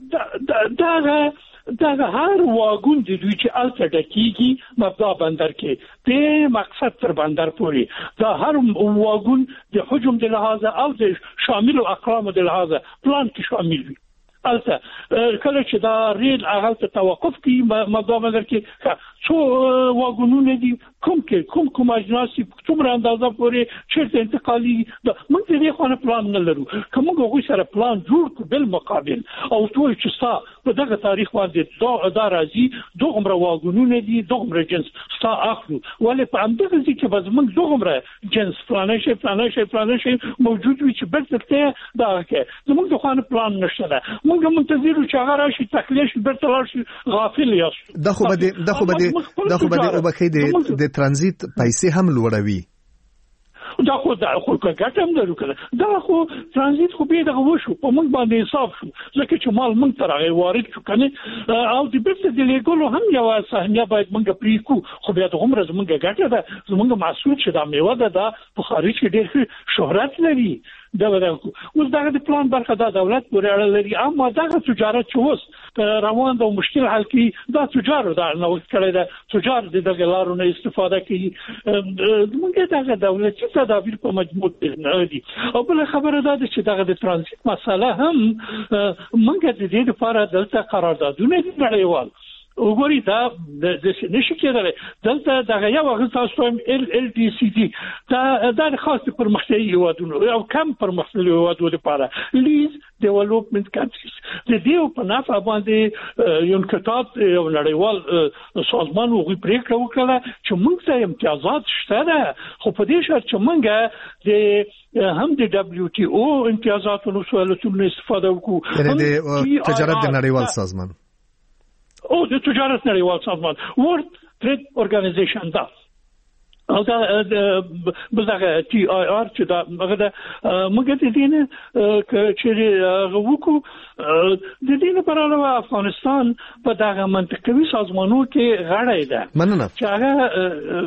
روپیو دا هر واګون د دوی چې الته دقیقي مبدا بندر کې په مقصد تر بندر پوري دا هر واګون د حجم د لحاظ او د شامل او اقرام د لحاظ پلان کې شامل وي الته کله چې دا ریل هغه ته توقف کی مبدا بندر کې څو واګونونه دي کوم اجناسي څومره اندازه پوري چیرته انتقالي موږ دې خو نه پلان نه لرو کوم غوښ سره پلان جوړ کو بل مقابل او ټول چې ستا په دغه تاریخ باندې دا راځي دوغمره واګونونه دي دوغمره جنس ستا اخلو ولې په همدغه ځکه چې باز موږ دوغمره جنس پلان شي موجود وي چې برته دا کې موږ د خانه پلان نشته موږ منتظر یو چې هغه راشي تخلیش برته راشي غافل یاست دا خو بده او بخې د ترانزیت پیسې هم لوړوي دا خو ګټم درو کړه دا خو ترانزیت خو به دغه وشو په موږ باندې حساب شو ځکه چې مال موږ تر هغه وارد شو کنه او د بیرته د لیګولو هم یو سهمیه باید موږ پریکو خو بیا د عمر زموږ ګټه ده زموږ محصول چې دا میوه ده په خارج کې ډېر شهرت لري دا ودانکو اوس دغه د پلان برخه د دولت پورې اړه لري اما دغه تجارت چې اوس روان ده او مشکل حل کی دا تجارت دا نو کړی دا تجارت د دغه لارو نه استفاده کوي موږ دغه دولت چې تدابیر په مجموع دي او بل خبره ده چې دغه د ترانزیت مسله هم موږ د دې لپاره دلته قراردادونه نړیوال وګوري دا د نشي کېدل دلته دغه یو هغه تاسو هم LDCD دا خاص پرمختللي هیوادونو او کم پرمختللي هیوادونو لپاره لیز ډیولپمنٹ کانټریز د دې په نافع باندې یو کتاب یو نړیوال سازمان وغوي پریکړه وکړه چې موږ ته امتیازات شته خو په دې شرط چې موږ د هم د WTO امتیازاتو سوالونو استفاده وکړو یعنی د تجارت د نړیوال سازمان او د تجارت نړیوال سازمان ورلد ټریډ اورګانایزیشن دا او دا بلغه TIR چې دا هغه موږ د دې نه چې وکړو د دې لپاره له افغانستان په دغه منطقوي سازمانونو کې غړی ده مننه چې هغه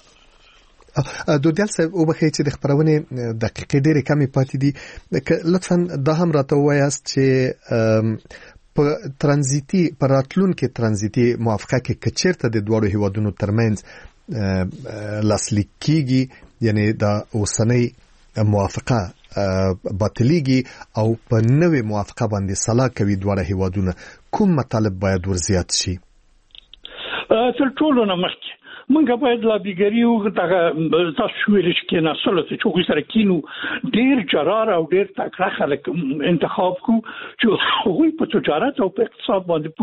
دودیال صاحب او بخې چې د خبرونه دقیقې ډېرې کمې پاتې دي لطفا دا هم راته وایاست چې په ترانزیتي پراتلونکو ترانزیتي موافقه کې کچیرته د دوړو هیوادونو ترمنځ لاسلیک کیږي یعنی دا اوسنۍ موافقه باطلیږي او په نوې موافقه باندې صلاح کوي دوړو هیوادونو کوم مطالب باید ورزیات شي تر ټولو نه مخکې موږ باید لابیګری او دغه تاسو ویل چې نه سره چې وګورئ سره کینو ډیر جرار او ډیر تکړه خلک انتخاب کو چې هغوی په تجارت او په اقتصاد باندې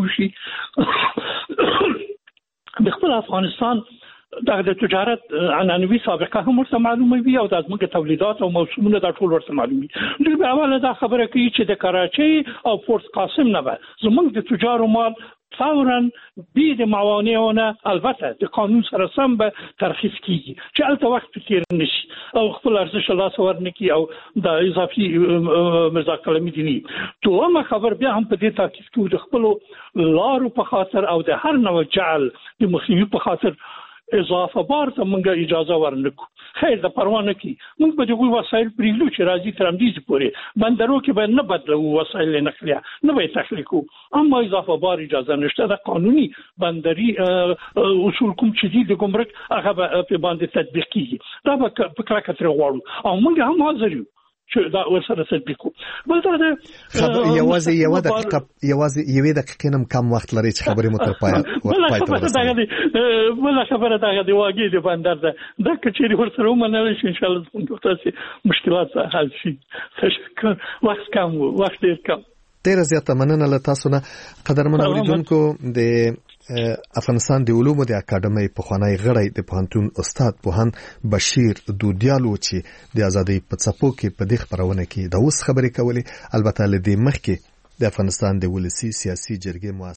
پوښي د خپل افغانستان د تجارت عنعنوي سابقه هم ورته معلومه وي او د موږ تولیدات او موسمونه د ټول ورته معلومي دوی به اوله دا خبره کوي چې د کراچۍ او فورت قاسم نه به زموږ د تجارو مال فورا بيد موانعونه البته د قانون سره سم به ترخیص کیږي چې البته وخت تیر نشي او خپل ارزش لاس ورنکي او د اضافي مرزا کلمي دي دومره خبر بیا هم په دې تاکید کوي د خپل لارو په خاطر او د هر نوع جعل د مخنیوي په خاطر اضافه بار ته موږ اجازه ورنکو خیر د پروانه کی موږ به دغه وسایل پریږدو چې راځي تر همدې پورې بندرو کې به نه بدلو وسایل نقلیه نه به تخلیقو اما اضافه بار اجازه نشته د قانوني بندري اصول کوم چې دي د ګمرک هغه په باندې تطبیق کیږي دا به په کړه کتر غواړو او موږ هم حاضر یو چې دا ورسره تطبیق بل دا یوازې یوې دقیقې نم کم وخت لري چې خبرې مو تر پای ته ورسوي بل خبره دا د واګې د بندر ده دا کچېری ورسره ومنل شي ان شاء الله موږ تاسو مشکلات حل شي تشکر وخت کم ډیر کم ډیر زیاته مننه له تاسو نه قدرمن اوریدونکو د افغانستان د علومو د اکاډمۍ پخوانی غړی د پوهنتون استاد پوهان بشیر دودیالو چې د ازادۍ په څپو کې په دې خبرونه کې د اوس خبرې کولې البته له دې مخکې د افغانستان د ولسی سیاسي جرګې